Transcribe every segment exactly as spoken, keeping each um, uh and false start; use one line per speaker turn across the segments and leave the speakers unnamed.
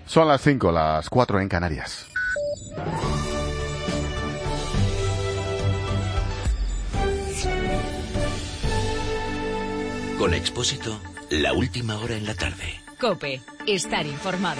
Son las cinco, las cuatro en Canarias.
Con Expósito, la última hora en la tarde.
COPE, estar informado.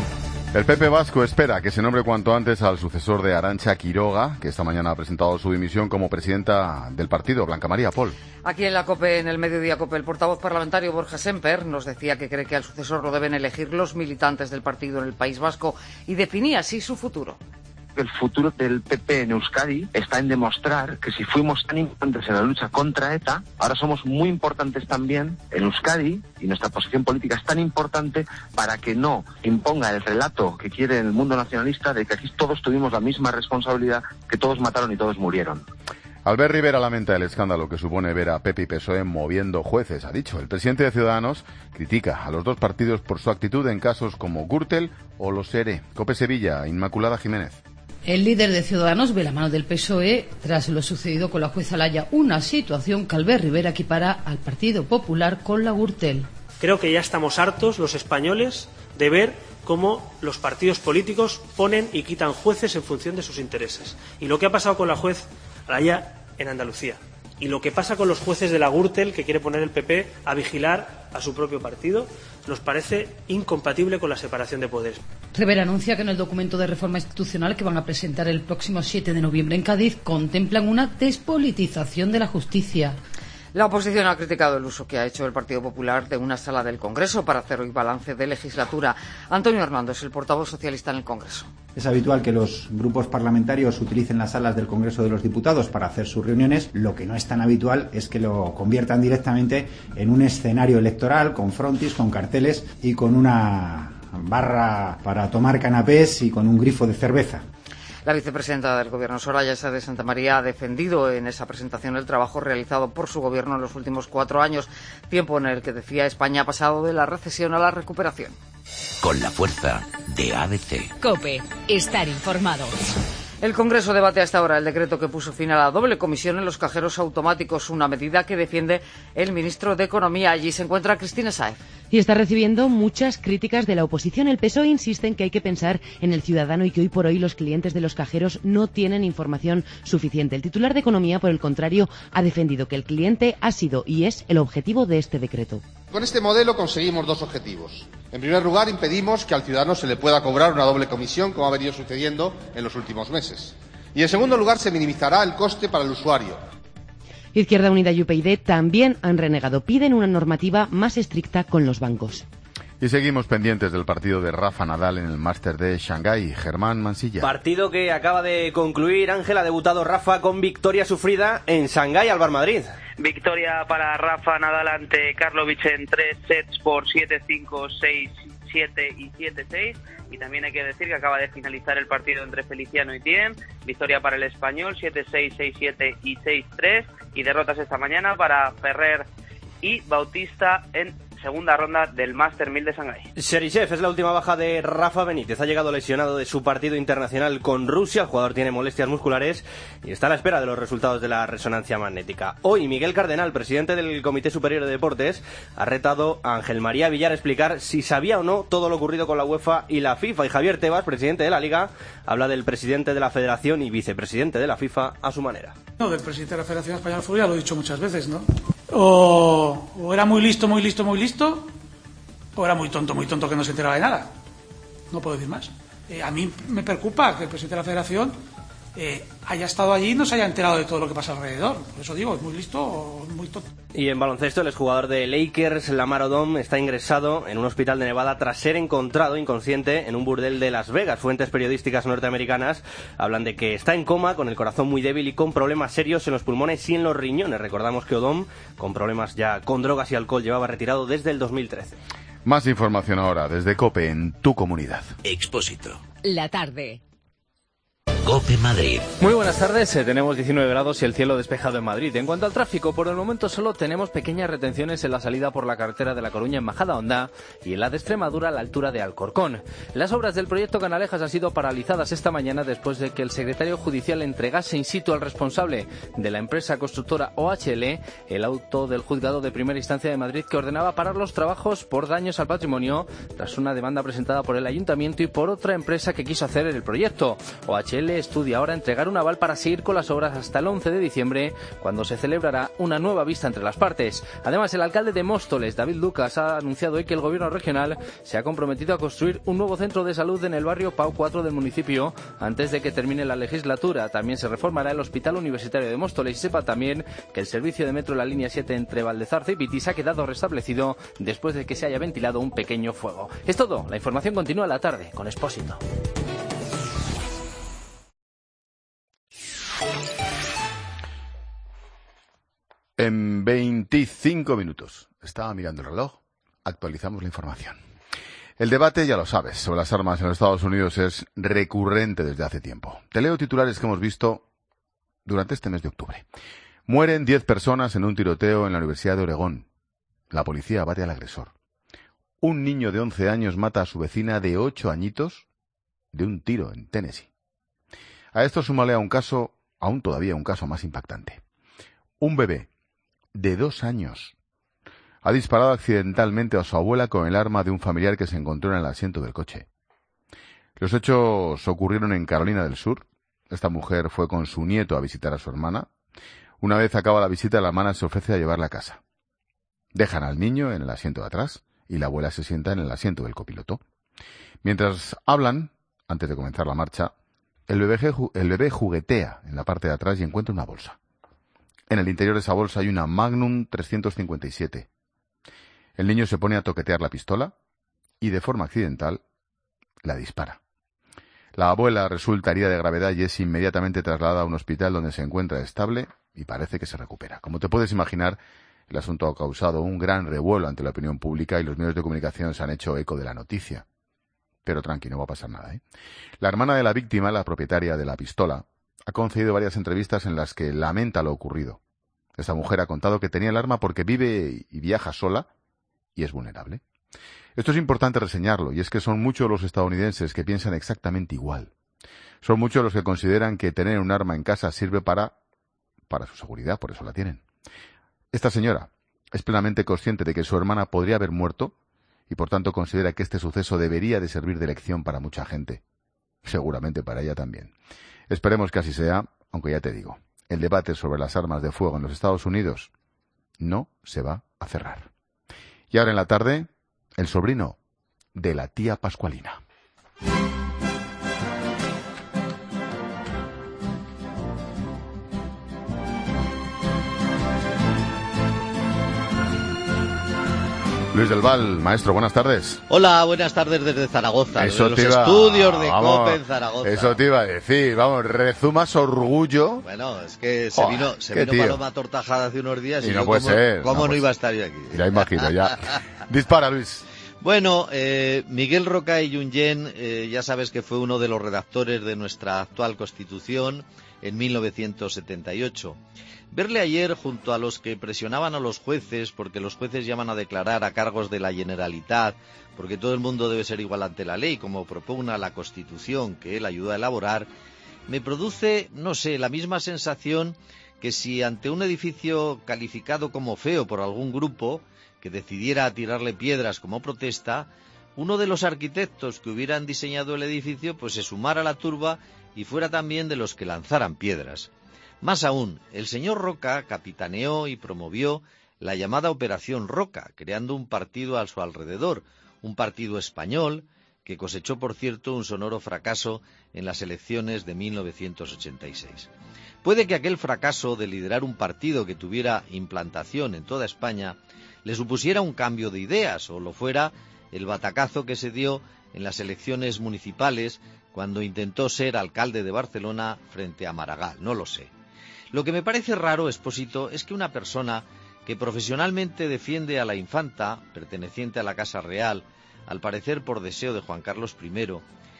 El P P vasco espera que se nombre cuanto antes al sucesor de Arantxa Quiroga, que esta mañana ha presentado su dimisión como presidenta del partido, Blanca María Pol.
Aquí en la COPE, en el Mediodía COPE, el portavoz parlamentario Borja Semper nos decía que cree que al sucesor lo deben elegir los militantes del partido en el País Vasco y definía así su futuro.
El futuro del P P en Euskadi está en demostrar que si fuimos tan importantes en la lucha contra ETA, ahora somos muy importantes también en Euskadi y nuestra posición política es tan importante para que no imponga el relato que quiere el mundo nacionalista de que aquí todos tuvimos la misma responsabilidad, que todos mataron y todos murieron.
Albert Rivera lamenta el escándalo que supone ver a P P y P S O E moviendo jueces, ha dicho. El presidente de Ciudadanos critica a los dos partidos por su actitud en casos como Gürtel o los ERE. COPE Sevilla, Inmaculada Jiménez.
El líder de Ciudadanos ve la mano del P S O E tras lo sucedido con la jueza Laya, una situación que Albert Rivera equipara al Partido Popular con la Gürtel.
Creo que ya estamos hartos, los españoles, de ver cómo los partidos políticos ponen y quitan jueces en función de sus intereses. Y lo que ha pasado con la juez Laya en Andalucía. Y lo que pasa con los jueces de la Gürtel, que quiere poner el P P a vigilar a su propio partido, nos parece incompatible con la separación de poderes.
Rivera anuncia que en el documento de reforma institucional que van a presentar el próximo siete de noviembre en Cádiz contemplan una despolitización de la justicia.
La oposición ha criticado el uso que ha hecho el Partido Popular de una sala del Congreso para hacer hoy balance de legislatura. Antonio Hernando es el portavoz socialista en el Congreso.
Es habitual que los grupos parlamentarios utilicen las salas del Congreso de los Diputados para hacer sus reuniones. Lo que no es tan habitual es que lo conviertan directamente en un escenario electoral con frontis, con carteles y con una barra para tomar canapés y con un grifo de cerveza.
La vicepresidenta del Gobierno, Soraya Sáez de Santamaría, ha defendido en esa presentación el trabajo realizado por su Gobierno en los últimos cuatro años, tiempo en el que, decía, España ha pasado de la recesión a la recuperación.
Con la fuerza de A B C.
COPE, estar informado.
El Congreso debate a esta hora el decreto que puso fin a la doble comisión en los cajeros automáticos, una medida que defiende el ministro de Economía. Allí se encuentra Cristina Sáez.
Y está recibiendo muchas críticas de la oposición. El P S O E insiste en que hay que pensar en el ciudadano y que hoy por hoy los clientes de los cajeros no tienen información suficiente. El titular de Economía, por el contrario, ha defendido que el cliente ha sido y es el objetivo de este decreto.
Con este modelo conseguimos dos objetivos. En primer lugar, impedimos que al ciudadano se le pueda cobrar una doble comisión, como ha venido sucediendo en los últimos meses. Y en segundo lugar, se minimizará el coste para el usuario.
Izquierda Unida y U P y D también han renegado. Piden una normativa más estricta con los bancos.
Y seguimos pendientes del partido de Rafa Nadal en el Máster de Shanghái. Germán Mansilla.
Partido que acaba de concluir. Ángel, ha debutado Rafa con victoria sufrida en Shanghái, Alvar Madrid.
Victoria para Rafa Nadal ante Karlovic en tres sets por siete cinco, seis siete y siete seis. Y también hay que decir que acaba de finalizar el partido entre Feliciano y Thiem. Victoria para el español, siete seis, seis siete y seis tres. Y derrotas esta mañana para Ferrer y Bautista en segunda ronda del Master mil de Shanghái.
Serichev es la última baja de Rafa Benítez. Ha llegado lesionado de su partido internacional con Rusia. El jugador tiene molestias musculares y está a la espera de los resultados de la resonancia magnética. Hoy Miguel Cardenal, presidente del Comité Superior de Deportes, ha retado a Ángel María Villar a explicar si sabía o no todo lo ocurrido con la UEFA y la FIFA. Y Javier Tebas, presidente de la Liga, habla del presidente de la Federación y vicepresidente de la FIFA a su manera.
No, del presidente de la Federación Española de Fútbol ya lo he dicho muchas veces, ¿no? O, o era muy listo, muy listo, muy listo, o era muy tonto, muy tonto que no se enteraba de nada. No puedo decir más. Eh, a mí me preocupa que el presidente de la Federación eh, haya estado allí y no se haya enterado de todo lo que pasa alrededor. Por eso digo, es muy listo o muy tonto.
Y en baloncesto, el exjugador de Lakers, Lamar Odom, está ingresado en un hospital de Nevada tras ser encontrado inconsciente en un burdel de Las Vegas. Fuentes periodísticas norteamericanas hablan de que está en coma, con el corazón muy débil y con problemas serios en los pulmones y en los riñones. Recordamos que Odom, con problemas ya con drogas y alcohol, llevaba retirado desde el dos mil trece.
Más información ahora desde COPE en tu comunidad.
Expósito.
La tarde.
COPE Madrid.
Muy buenas tardes, eh, tenemos diecinueve grados y el cielo despejado en Madrid. En cuanto al tráfico, por el momento solo tenemos pequeñas retenciones en la salida por la carretera de La Coruña en Majadahonda y en la de Extremadura a la altura de Alcorcón. Las obras del proyecto Canalejas han sido paralizadas esta mañana después de que el secretario judicial entregase in situ al responsable de la empresa constructora O H L el auto del juzgado de primera instancia de Madrid que ordenaba parar los trabajos por daños al patrimonio tras una demanda presentada por el ayuntamiento y por otra empresa que quiso hacer el proyecto. O H L estudia ahora entregar un aval para seguir con las obras hasta el once de diciembre, cuando se celebrará una nueva vista entre las partes. Además, el alcalde de Móstoles, David Lucas, ha anunciado hoy que el gobierno regional se ha comprometido a construir un nuevo centro de salud en el barrio Pau cuatro del municipio antes de que termine la legislatura. También se reformará el Hospital Universitario de Móstoles y sepa también que el servicio de metro en la línea siete entre Valdezarce y Pitis ha quedado restablecido después de que se haya ventilado un pequeño fuego. Es todo, la información continúa a la tarde con Expósito.
En veinticinco minutos, estaba mirando el reloj, actualizamos la información. El debate, ya lo sabes, sobre las armas en los Estados Unidos es recurrente desde hace tiempo. Te leo titulares que hemos visto durante este mes de octubre. Mueren diez personas en un tiroteo en la Universidad de Oregón. La policía abate al agresor. Un niño de once años mata a su vecina de ocho añitos de un tiro en Tennessee. A esto súmale a un caso, aún todavía un caso más impactante. Un bebé de dos años ha disparado accidentalmente a su abuela con el arma de un familiar que se encontró en el asiento del coche. Los hechos ocurrieron en Carolina del Sur. Esta mujer fue con su nieto a visitar a su hermana. Una vez acaba la visita, la hermana se ofrece a llevarla a casa. Dejan al niño en el asiento de atrás y la abuela se sienta en el asiento del copiloto. Mientras hablan, antes de comenzar la marcha, el bebé, el bebé juguetea en la parte de atrás y encuentra una bolsa. En el interior de esa bolsa hay una Magnum trescientos cincuenta y siete. El niño se pone a toquetear la pistola y, de forma accidental, la dispara. La abuela resulta herida de gravedad y es inmediatamente trasladada a un hospital donde se encuentra estable y parece que se recupera. Como te puedes imaginar, el asunto ha causado un gran revuelo ante la opinión pública y los medios de comunicación se han hecho eco de la noticia. Pero tranqui, no va a pasar nada, ¿eh? La hermana de la víctima, la propietaria de la pistola, ha concedido varias entrevistas en las que lamenta lo ocurrido. Esta mujer ha contado que tenía el arma porque vive y viaja sola y es vulnerable. Esto es importante reseñarlo, y es que son muchos los estadounidenses que piensan exactamente igual. Son muchos los que consideran que tener un arma en casa sirve para, para su seguridad, por eso la tienen. Esta señora es plenamente consciente de que su hermana podría haber muerto y por tanto considera que este suceso debería de servir de lección para mucha gente. Seguramente para ella también. Esperemos que así sea, aunque ya te digo, el debate sobre las armas de fuego en los Estados Unidos no se va a cerrar. Y ahora en la tarde, el sobrino de la tía Pascualina. Luis del Val, maestro, buenas tardes.
Hola, buenas tardes desde Zaragoza,
eso
desde los
iba,
estudios de
vamos,
COPE en Zaragoza.
Eso te iba a decir, vamos, rezumas orgullo.
Bueno, es que se
Joder,
vino, se
qué
vino
tío.
Paloma Tortajada hace unos días y,
Y no
yo
puede
cómo,
ser.
cómo
no,
no
pues,
iba a estar yo aquí.
Ya imagino, ya. Dispara, Luis.
Bueno, eh, Miguel Roca y Junyent, eh, ya sabes que fue uno de los redactores de nuestra actual Constitución en mil novecientos setenta y ocho. Verle ayer junto a los que presionaban a los jueces, porque los jueces llaman a declarar a cargos de la Generalitat, porque todo el mundo debe ser igual ante la ley, como propugna la Constitución que él ayudó a elaborar, me produce, no sé, la misma sensación que si ante un edificio calificado como feo por algún grupo que decidiera tirarle piedras como protesta, uno de los arquitectos que hubieran diseñado el edificio pues se sumara a la turba y fuera también de los que lanzaran piedras. Más aún, el señor Roca capitaneó y promovió la llamada Operación Roca, creando un partido a su alrededor, un partido español que cosechó, por cierto, un sonoro fracaso en las elecciones de mil novecientos ochenta y seis. Puede que aquel fracaso de liderar un partido que tuviera implantación en toda España le supusiera un cambio de ideas, o lo fuera el batacazo que se dio en las elecciones municipales cuando intentó ser alcalde de Barcelona frente a Maragall, no lo sé. Lo que me parece raro, Expósito, es que una persona que profesionalmente defiende a la infanta, perteneciente a la Casa Real, al parecer por deseo de Juan Carlos primero,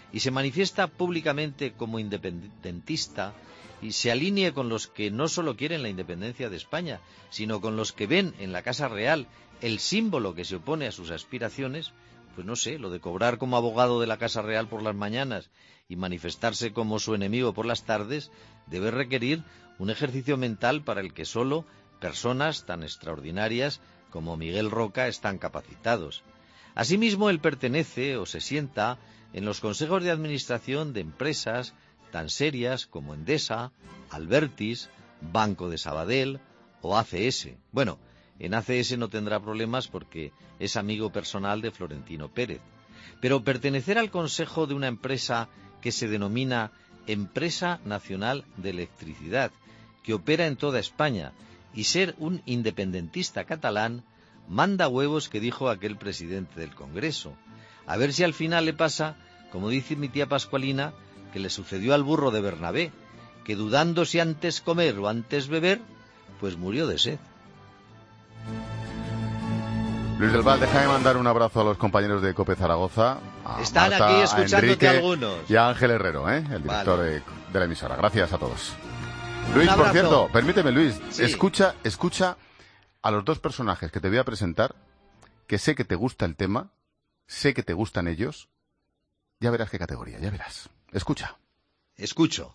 y se manifiesta públicamente como independentista y se alinee con los que no solo quieren la independencia de España, sino con los que ven en la Casa Real el símbolo que se opone a sus aspiraciones, pues no sé, lo de cobrar como abogado de la Casa Real por las mañanas y manifestarse como su enemigo por las tardes debe requerir un ejercicio mental para el que solo personas tan extraordinarias como Miguel Roca están capacitados. Asimismo, él pertenece o se sienta en los consejos de administración de empresas tan serias como Endesa, Albertis, Banco de Sabadell o A C S. Bueno, en A C S no tendrá problemas porque es amigo personal de Florentino Pérez. Pero pertenecer al consejo de una empresa que se denomina Empresa Nacional de Electricidad, que opera en toda España, y ser un independentista catalán, manda huevos, que dijo aquel presidente del Congreso. A ver si al final le pasa, como dice mi tía Pascualina, que le sucedió al burro de Bernabé, que dudando si antes comer o antes beber, pues murió de sed.
Luis del Val, déjame mandar un abrazo a los compañeros de COPE Zaragoza.
Están
Marta,
aquí escuchándote
Enrique
algunos.
Y a Ángel Herrero, ¿eh? el director
Vale.
de, de la emisora. Gracias a todos. Luis, por cierto, permíteme, Luis,
Sí.
escucha, escucha a los dos personajes que te voy a presentar, que sé que te gusta el tema, sé que te gustan ellos. Ya verás qué categoría, ya verás. Escucha.
Escucho.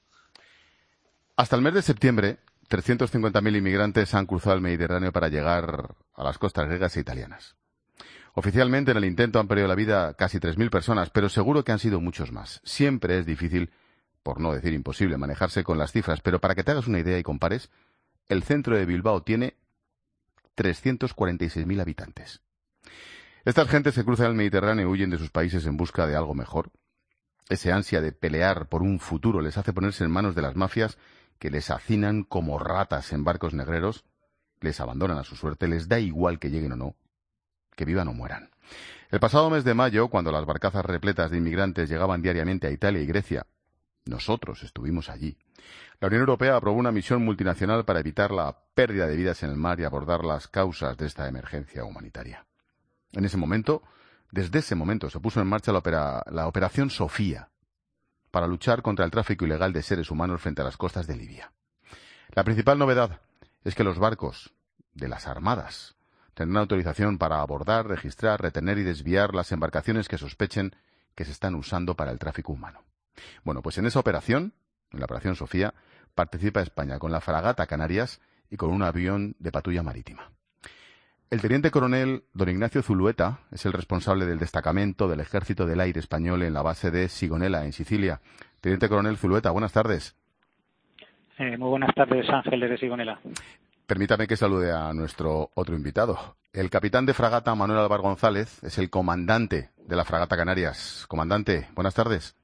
Hasta el mes de septiembre, trescientos cincuenta mil inmigrantes han cruzado el Mediterráneo para llegar a las costas griegas e italianas. Oficialmente en el intento han perdido la vida casi tres mil personas, pero seguro que han sido muchos más. Siempre es difícil, por no decir imposible, manejarse con las cifras, pero para que te hagas una idea y compares, el centro de Bilbao tiene trescientos cuarenta y seis mil habitantes. Estas gentes que cruzan el Mediterráneo y huyen de sus países en busca de algo mejor. Ese ansia de pelear por un futuro les hace ponerse en manos de las mafias que les hacinan como ratas en barcos negreros, les abandonan a su suerte, les da igual que lleguen o no, que vivan o mueran. El pasado mes de mayo, cuando las barcazas repletas de inmigrantes llegaban diariamente a Italia y Grecia, nosotros estuvimos allí. La Unión Europea aprobó una misión multinacional para evitar la pérdida de vidas en el mar y abordar las causas de esta emergencia humanitaria. En ese momento, desde ese momento, se puso en marcha la, opera, la Operación Sofía, para luchar contra el tráfico ilegal de seres humanos frente a las costas de Libia. La principal novedad es que los barcos de las armadas tendrán autorización para abordar, registrar, retener y desviar las embarcaciones que sospechen que se están usando para el tráfico humano. Bueno, pues en esa operación, en la Operación Sofía, participa España con la fragata Canarias y con un avión de patrulla marítima. El teniente coronel don Ignacio Zulueta es el responsable del destacamento del Ejército del Aire español en la base de Sigonella, en Sicilia. Teniente coronel Zulueta, buenas tardes.
Eh, muy buenas tardes, Ángel, desde Sigonella.
Permítame que salude a nuestro otro invitado. El capitán de fragata, Manuel Álvar González, es el comandante de la fragata Canarias. Comandante, buenas tardes.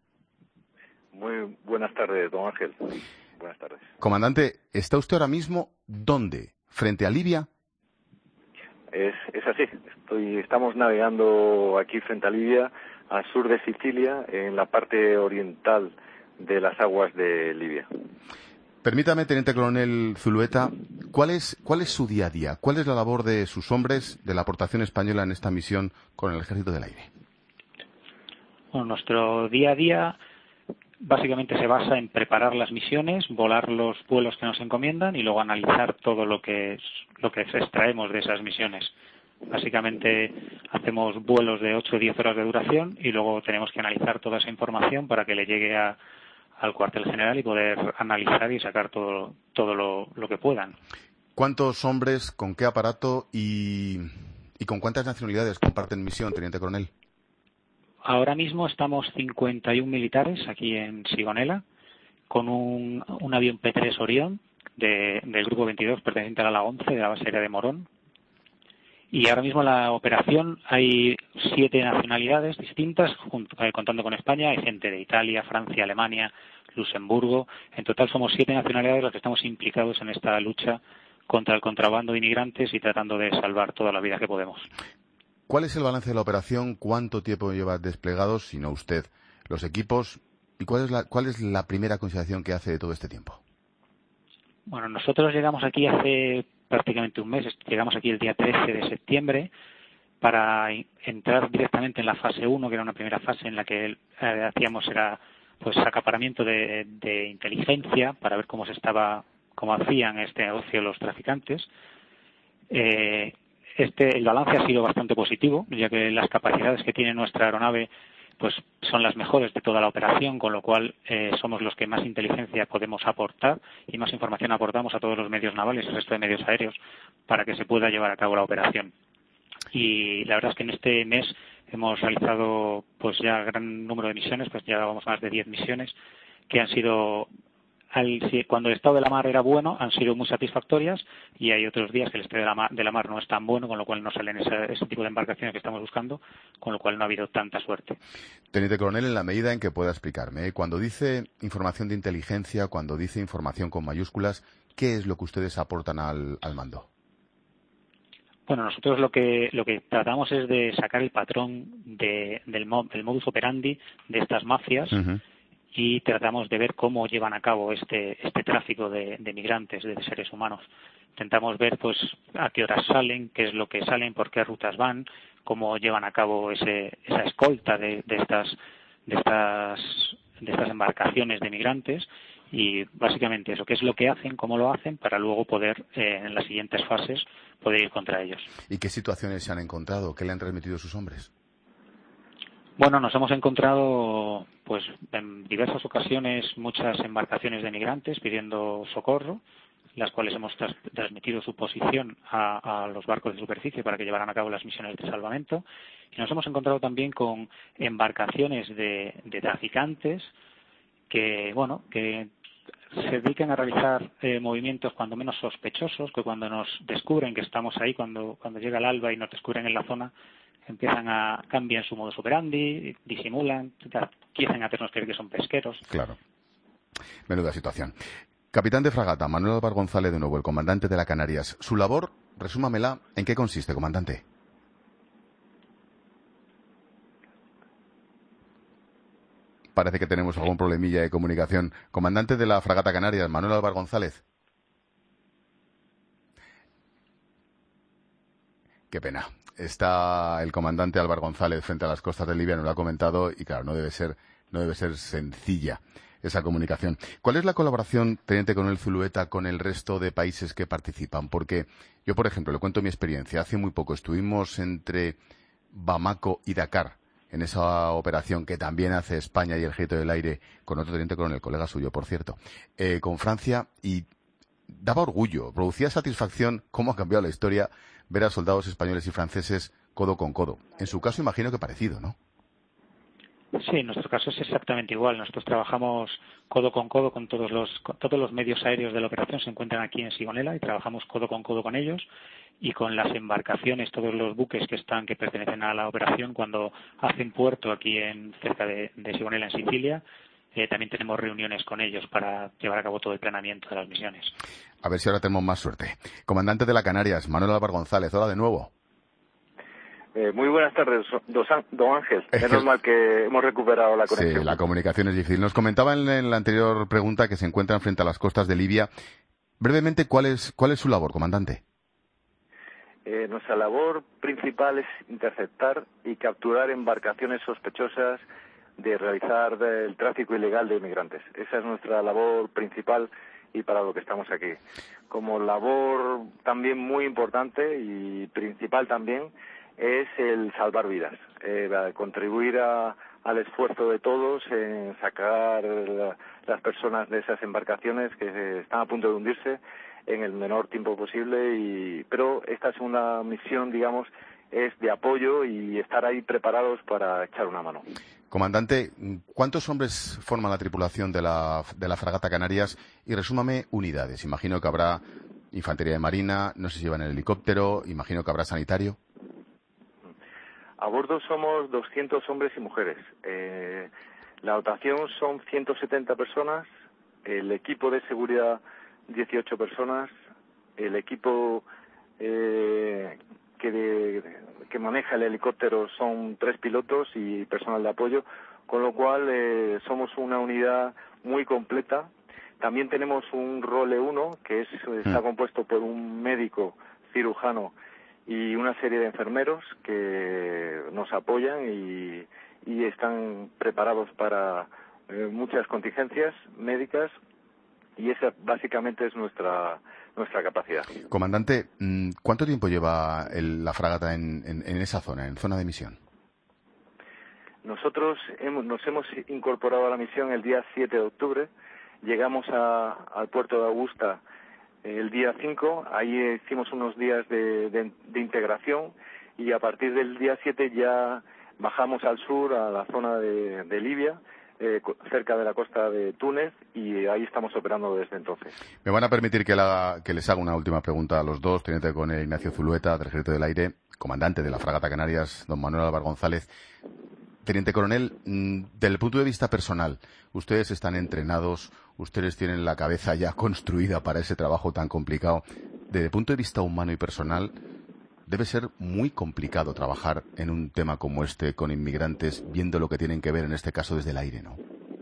Muy buenas tardes, don Ángel. Buenas tardes.
Comandante, ¿está usted ahora mismo dónde? ¿Frente a Libia?
Es, es así. Estoy, estamos navegando aquí frente a Libia, al sur de Sicilia, en la parte oriental de las aguas de Libia.
Permítame, teniente coronel Zulueta, ¿cuál es, cuál es su día a día? ¿Cuál es la labor de sus hombres de la aportación española en esta misión con el Ejército del Aire?
Bueno, nuestro día a día básicamente se basa en preparar las misiones, volar los vuelos que nos encomiendan y luego analizar todo lo que es, lo que extraemos de esas misiones. Básicamente hacemos vuelos de ocho o diez horas de duración y luego tenemos que analizar toda esa información para que le llegue a, al cuartel general y poder analizar y sacar todo, todo lo, lo que puedan.
¿Cuántos hombres, con qué aparato y, y con cuántas nacionalidades comparten misión, teniente coronel?
Ahora mismo estamos cincuenta y uno militares aquí en Sigonella con un, un avión P tres Orión de, del Grupo veintidós perteneciente a la once de la base aérea de Morón. Y ahora mismo en la operación hay siete nacionalidades distintas, junto, eh, contando con España. Hay gente de Italia, Francia, Alemania, Luxemburgo. En total somos siete nacionalidades las que estamos implicados en esta lucha contra el contrabando de inmigrantes y tratando de salvar toda la vida que podemos.
¿Cuál es el balance de la operación? ¿Cuánto tiempo lleva desplegados, si no usted, los equipos? ¿Y cuál es la, cuál es la primera consideración que hace de todo este tiempo?
Bueno, nosotros llegamos aquí hace prácticamente un mes. Llegamos aquí el día trece de septiembre para entrar directamente en la fase uno, que era una primera fase en la que eh, hacíamos era pues acaparamiento de, de inteligencia para ver cómo se estaba, cómo hacían este negocio los traficantes. Eh, este el balance ha sido bastante positivo, ya que las capacidades que tiene nuestra aeronave pues son las mejores de toda la operación, con lo cual eh, somos los que más inteligencia podemos aportar y más información aportamos a todos los medios navales y el resto de medios aéreos para que se pueda llevar a cabo la operación. Y la verdad es que en este mes hemos realizado pues ya gran número de misiones, pues ya vamos más de diez misiones que han sido, al, cuando el estado de la mar era bueno, han sido muy satisfactorias, y hay otros días que el estado de la mar, de la mar no es tan bueno, con lo cual no salen ese, ese tipo de embarcaciones que estamos buscando, con lo cual no ha habido tanta suerte.
Teniente Coronel, en la medida en que pueda explicarme, ¿eh? Cuando dice información de inteligencia, cuando dice información con mayúsculas, ¿qué es lo que ustedes aportan al, al mando?
Bueno, nosotros lo que lo que tratamos es de sacar el patrón de, del, del modus operandi de estas mafias. Uh-huh. Y tratamos de ver cómo llevan a cabo este este tráfico de, de migrantes, de seres humanos. Intentamos ver pues a qué horas salen, qué es lo que salen, por qué rutas van, cómo llevan a cabo ese esa escolta de, de estas de estas de estas embarcaciones de migrantes, y básicamente eso, qué es lo que hacen, cómo lo hacen, para luego poder eh, en las siguientes fases poder ir contra ellos.
¿Y qué situaciones se han encontrado? ¿Qué le han transmitido sus hombres?
Bueno, nos hemos encontrado pues en diversas ocasiones muchas embarcaciones de migrantes pidiendo socorro, las cuales hemos tras transmitido su posición a, a los barcos de superficie para que llevaran a cabo las misiones de salvamento. Y nos hemos encontrado también con embarcaciones de, de traficantes que, bueno, que se dedican a realizar eh, movimientos cuando menos sospechosos, que cuando nos descubren que estamos ahí, cuando, cuando llega el alba y nos descubren en la zona, empiezan a cambiar su modus operandi, disimulan, quieren hacernos creer que son pesqueros.
Claro. Menuda situación. Capitán de fragata, Manuel Álvar González, de nuevo, el comandante de la Canarias. Su labor, resúmamela, ¿en qué consiste, comandante? Parece que tenemos algún problemilla de comunicación. Comandante de la fragata Canarias, Manuel Álvar González. Qué pena. Está el comandante Álvar González frente a las costas de Libia, nos lo ha comentado, y claro, no debe ser, no debe ser sencilla esa comunicación. ¿Cuál es la colaboración, Teniente Coronel Zulueta, con el resto de países que participan? Porque yo, por ejemplo, le cuento mi experiencia. Hace muy poco estuvimos entre Bamako y Dakar, en esa operación que también hace España y el Ejército del Aire, con otro Teniente Coronel, colega suyo, por cierto, eh, con Francia, y daba orgullo, producía satisfacción cómo ha cambiado la historia ver a soldados españoles y franceses codo con codo. En su caso, imagino que parecido, ¿no?
Sí, en nuestro caso es exactamente igual. Nosotros trabajamos codo con codo con todos los con todos los medios aéreos de la operación, se encuentran aquí en Sigonella, y trabajamos codo con codo con ellos, y con las embarcaciones, todos los buques que están que pertenecen a la operación, cuando hacen puerto aquí en cerca de, de Sigonella, en Sicilia. Eh, también tenemos reuniones con ellos para llevar a cabo todo el planeamiento de las misiones.
A ver si ahora tenemos más suerte. Comandante de la Canarias, Manuel Álvar González, hola de nuevo.
Eh, muy buenas tardes, don Ángel. Menos mal que hemos recuperado la conexión.
Sí, la comunicación es difícil. Nos comentaba en, en la anterior pregunta que se encuentran frente a las costas de Libia. Brevemente, ¿cuál es, cuál es su labor, comandante?
Eh, nuestra labor principal es interceptar y capturar embarcaciones sospechosas de realizar el tráfico ilegal de inmigrantes. Esa es nuestra labor principal y para lo que estamos aquí. Como labor también muy importante y principal también es el salvar vidas, eh, contribuir a, al esfuerzo de todos en sacar la, las personas de esas embarcaciones que están a punto de hundirse en el menor tiempo posible. Y pero esta segunda misión, digamos, es de apoyo y estar ahí preparados para echar una mano.
Comandante, ¿cuántos hombres forman la tripulación de la, de la fragata Canarias? Y resúmame unidades. Imagino que habrá infantería de marina, no sé si llevan el helicóptero, imagino que habrá sanitario.
A bordo somos doscientos hombres y mujeres. Eh, la dotación son ciento setenta personas, el equipo de seguridad dieciocho personas, el equipo eh, que, de, que maneja el helicóptero son tres pilotos y personal de apoyo, con lo cual eh, somos una unidad muy completa. También tenemos un role uno, que es, está compuesto por un médico cirujano y una serie de enfermeros que nos apoyan y, y están preparados para eh, muchas contingencias médicas, y esa básicamente es nuestra nuestra capacidad.
Comandante, ¿cuánto tiempo lleva el, la fragata en, en, en esa zona, en zona de misión?
Nosotros hemos, nos hemos incorporado a la misión el día siete de octubre, llegamos a, al puerto de Augusta el día cinco, ahí hicimos unos días de, de, de integración, y a partir del día siete ya bajamos al sur, a la zona de, de Libia, Eh, cerca de la costa de Túnez, y ahí estamos operando desde entonces.
Me van a permitir que, la, que les haga una última pregunta a los dos, Teniente Coronel Ignacio Zulueta, del Ejército del Aire, comandante de la fragata Canarias, don Manuel Álvar González. Teniente Coronel, desde el punto de vista personal, ustedes están entrenados, ustedes tienen la cabeza ya construida para ese trabajo tan complicado. Desde el punto de vista humano y personal, debe ser muy complicado trabajar en un tema como este con inmigrantes, viendo lo que tienen que ver en este caso desde el aire, ¿no?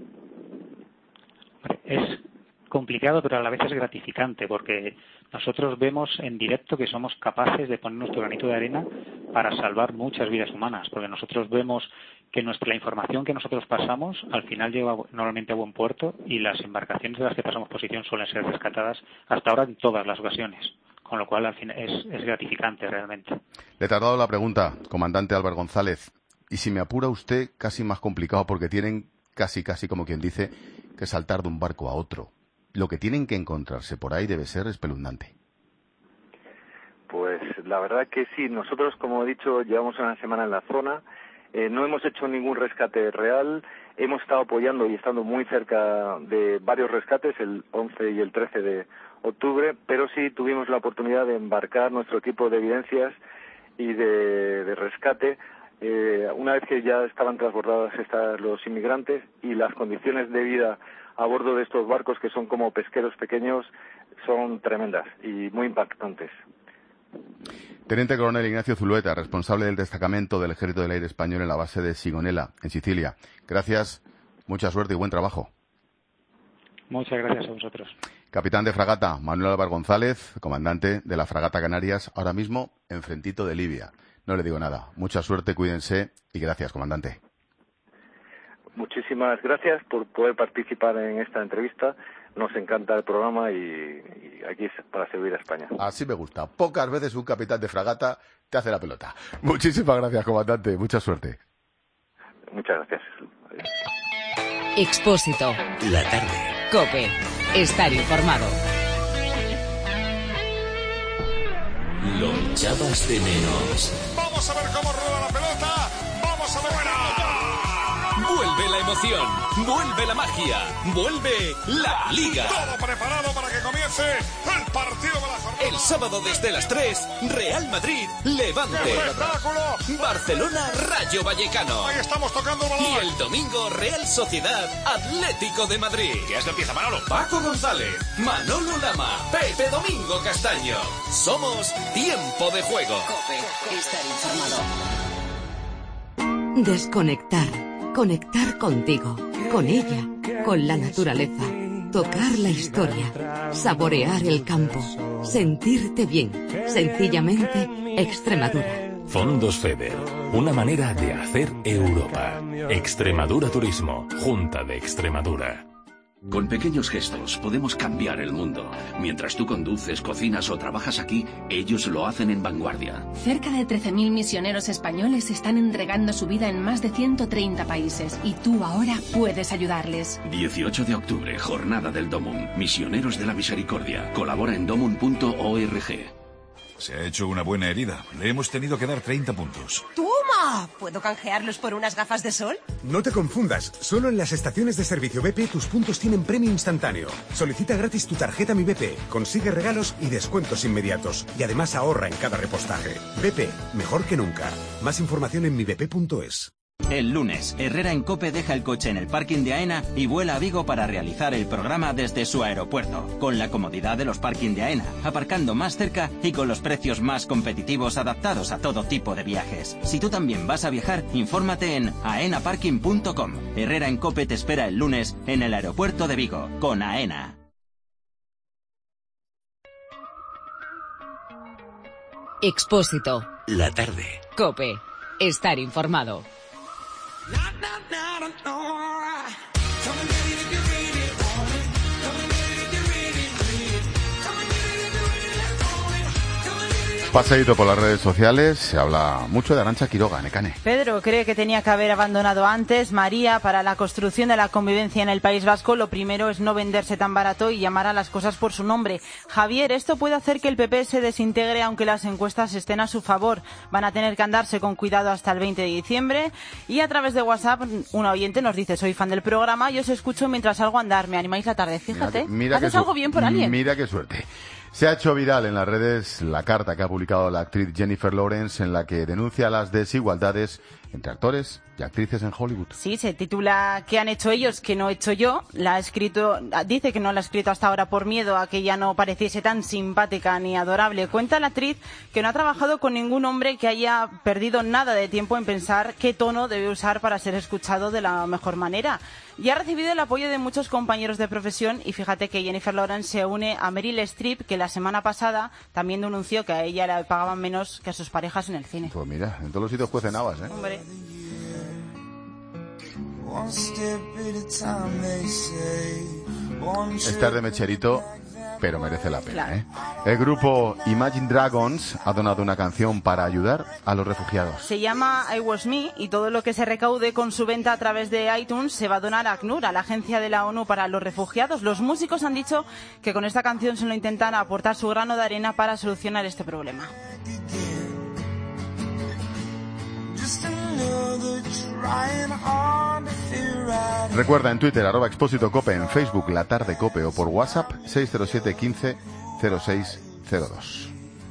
Es complicado, pero a la vez es gratificante, porque nosotros vemos en directo que somos capaces de poner nuestro granito de arena para salvar muchas vidas humanas, porque nosotros vemos que nuestra, la información que nosotros pasamos al final llega normalmente a buen puerto, y las embarcaciones de las que pasamos posición suelen ser rescatadas hasta ahora en todas las ocasiones. Con lo cual, al fin, es, es gratificante realmente.
Le he tardado la pregunta, comandante Álvar González. Y si me apura usted, casi más complicado, porque tienen casi, casi, como quien dice, que saltar de un barco a otro. Lo que tienen que encontrarse por ahí debe ser espeluznante.
Pues la verdad que sí. Nosotros, como he dicho, llevamos una semana en la zona. Eh, no hemos hecho ningún rescate real. Hemos estado apoyando y estando muy cerca de varios rescates, el once y el trece de octubre, pero sí tuvimos la oportunidad de embarcar nuestro equipo de evidencias y de, de rescate eh, una vez que ya estaban transbordados estas, los inmigrantes, y las condiciones de vida a bordo de estos barcos, que son como pesqueros pequeños, son tremendas y muy impactantes.
Teniente Coronel Ignacio Zulueta, responsable del destacamento del Ejército del Aire Español en la base de Sigonella, en Sicilia. Gracias, mucha suerte y buen trabajo.
Muchas gracias a vosotros.
Capitán de fragata, Manuel Álvar González, comandante de la fragata Canarias, ahora mismo enfrentito de Libia. No le digo nada. Mucha suerte, cuídense y gracias, comandante.
Muchísimas gracias por poder participar en esta entrevista. Nos encanta el programa y, y aquí es para servir a España.
Así me gusta. Pocas veces un capitán de fragata te hace la pelota. Muchísimas gracias, comandante. Mucha suerte.
Muchas gracias. Adiós.
Expósito.
La tarde.
COPE. Estar informado.
Lo echabas de menos.
Vamos a ver cómo rueda la pelota. Vamos a ver. ¡Fuera!
Vuelve la emoción, vuelve la magia, vuelve la Liga.
Todo preparado para que comience el partido de la jornada.
El sábado desde las tres, Real Madrid, Levante.
¡Qué espectáculo!
Barcelona, Rayo Vallecano.
Ahí estamos tocando el balón.
Y el domingo, Real Sociedad, Atlético de Madrid.
Ya se empieza Manolo.
Paco González, Manolo Lama, Pepe Domingo Castaño. Somos Tiempo de Juego.
COPE. Estar informado.
Desconectar. Conectar contigo, con ella, con la naturaleza. Tocar la historia. Saborear el campo. Sentirte bien. Sencillamente, Extremadura.
Fondos FEDER. Una manera de hacer Europa. Extremadura Turismo. Junta de Extremadura.
Con pequeños gestos podemos cambiar el mundo. Mientras tú conduces, cocinas o trabajas aquí, ellos lo hacen en Vanguardia.
Cerca de trece mil misioneros españoles están entregando su vida en más de ciento treinta países y tú ahora puedes ayudarles.
dieciocho de octubre, Jornada del Domum. Misioneros de la Misericordia. Colabora en domum punto org.
Se ha hecho una buena herida. Le hemos tenido que dar treinta puntos.
¡Toma! ¿Puedo canjearlos por unas gafas de sol?
No te confundas. Solo en las estaciones de servicio B P tus puntos tienen premio instantáneo. Solicita gratis tu tarjeta Mi B P. Consigue regalos y descuentos inmediatos. Y además ahorra en cada repostaje. B P, mejor que nunca. Más información en mi b p punto es.
El lunes, Herrera en COPE deja el coche en el parking de AENA y vuela a Vigo para realizar el programa desde su aeropuerto, con la comodidad de los parking de AENA, aparcando más cerca y con los precios más competitivos adaptados a todo tipo de viajes. Si tú también vas a viajar, infórmate en aena parking punto com. Herrera en COPE te espera el lunes en el aeropuerto de Vigo, con AENA.
Expósito.
La tarde.
COPE. Estar informado.
Paseíto por las redes sociales, se habla mucho de Arantxa Quiroga, Nekane.
Pedro cree que tenía que haber abandonado antes. María, para la construcción de la convivencia en el País Vasco, lo primero es no venderse tan barato y llamar a las cosas por su nombre. Javier, esto puede hacer que el P P se desintegre aunque las encuestas estén a su favor. Van a tener que andarse con cuidado hasta el veinte de diciembre. Y a través de WhatsApp, un oyente nos dice: soy fan del programa y os escucho mientras salgo a andar. Me animáis la tarde, fíjate.
Mira, mira
¿Haces
que
algo bien por alguien?
Mira qué suerte. Se ha hecho viral en las redes la carta que ha publicado la actriz Jennifer Lawrence en la que denuncia las desigualdades entre actores y actrices en Hollywood.
Sí, se titula ¿Qué han hecho ellos que no he hecho yo? La ha escrito, dice que no la ha escrito hasta ahora por miedo a que ella no pareciese tan simpática ni adorable. Cuenta la actriz que no ha trabajado con ningún hombre que haya perdido nada de tiempo en pensar qué tono debe usar para ser escuchado de la mejor manera. Y ha recibido el apoyo de muchos compañeros de profesión y fíjate que Jennifer Lawrence se une a Meryl Streep, que la semana pasada también denunció que a ella le pagaban menos que a sus parejas en el cine.
Pues mira, en todos los sitios cuecen habas, ¿eh?
Hombre.
Estar de mecherito, pero merece la pena, ¿eh? El grupo Imagine Dragons ha donado una canción para ayudar a los refugiados.
Se llama I Was Me y todo lo que se recaude con su venta a través de iTunes se va a donar a ACNUR, a la Agencia de la ONU para los Refugiados. Los músicos han dicho que con esta canción solo intentan aportar su grano de arena para solucionar este problema.
Recuerda en Twitter, arroba Expósito Cope, en Facebook, La Tarde Cope, o por WhatsApp, seis cero siete, quince, cero seis cero dos.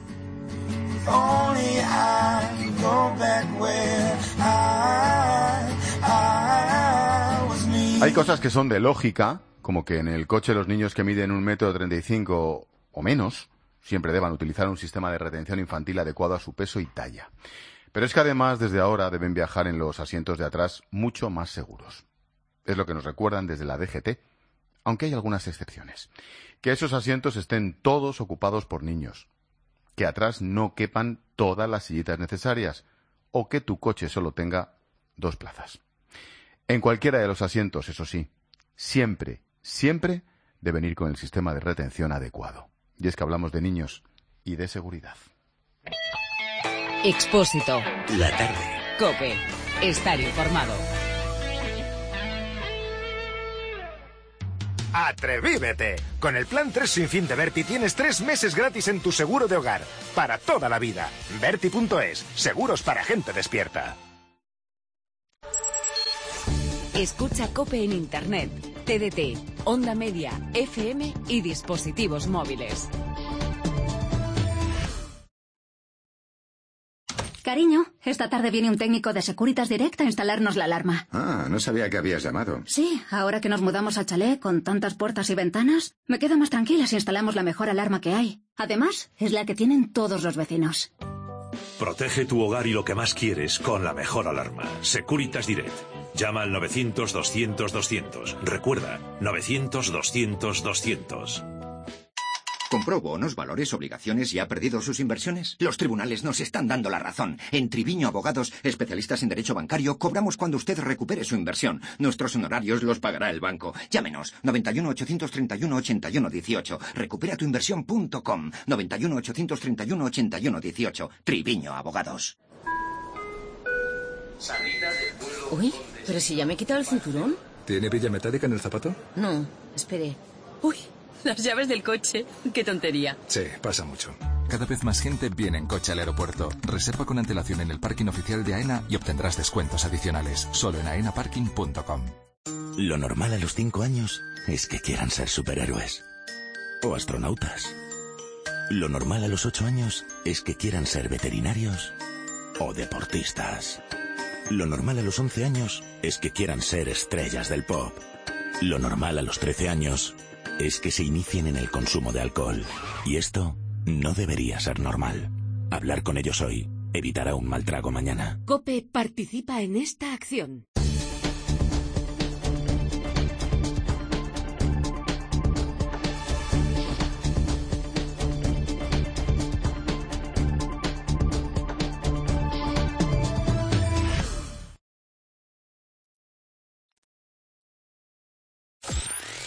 Hay cosas que son de lógica, como que en el coche los niños que miden un metro treinta y cinco o menos siempre deban utilizar un sistema de retención infantil adecuado a su peso y talla. Pero es que además, desde ahora, deben viajar en los asientos de atrás mucho más seguros. Es lo que nos recuerdan desde la D G T, aunque hay algunas excepciones. Que esos asientos estén todos ocupados por niños. Que atrás no quepan todas las sillitas necesarias. O que tu coche solo tenga dos plazas. En cualquiera de los asientos, eso sí, siempre, siempre deben ir con el sistema de retención adecuado. Y es que hablamos de niños y de seguridad.
Expósito.
La tarde.
COPE. Estar informado.
¡Atrevívete! Con el plan tres sin fin de Berti tienes tres meses gratis en tu seguro de hogar. Para toda la vida. Berti punto es. Seguros para gente despierta.
Escucha COPE en Internet, T D T, Onda Media, F M y dispositivos móviles.
Cariño, esta tarde viene un técnico de Securitas Direct a instalarnos la alarma.
Ah, no sabía que habías llamado.
Sí, ahora que nos mudamos al chalet con tantas puertas y ventanas, me quedo más tranquila si instalamos la mejor alarma que hay. Además, es la que tienen todos los vecinos.
Protege tu hogar y lo que más quieres con la mejor alarma. Securitas Direct. Llama al novecientos, doscientos, doscientos. Recuerda, novecientos, doscientos, doscientos.
¿Compró bonos, valores, obligaciones y ha perdido sus inversiones? Los tribunales nos están dando la razón. En Triviño Abogados, especialistas en derecho bancario, cobramos cuando usted recupere su inversión. Nuestros honorarios los pagará el banco. Llámenos, noventa y uno, ochocientos treinta y uno, ochenta y uno dieciocho. recupera tu inversión punto com. noventa y uno, ochocientos treinta y uno, ochenta y uno dieciocho. Triviño Abogados.
Uy, pero si ya me he quitado el cinturón.
¿Tiene pilla metálica en el zapato?
No, espere. Uy, las llaves del coche. Qué tontería.
Sí, pasa mucho.
Cada vez más gente viene en coche al aeropuerto. Reserva con antelación en el parking oficial de AENA y obtendrás descuentos adicionales. Solo en aena parking punto com.
Lo normal a los cinco años es que quieran ser superhéroes. O astronautas. Lo normal a los ocho años es que quieran ser veterinarios o deportistas. Lo normal a los once años es que quieran ser estrellas del pop. Lo normal a los trece años es que se inicien en el consumo de alcohol. Y esto no debería ser normal. Hablar con ellos hoy evitará un mal trago mañana.
COPE participa en esta acción.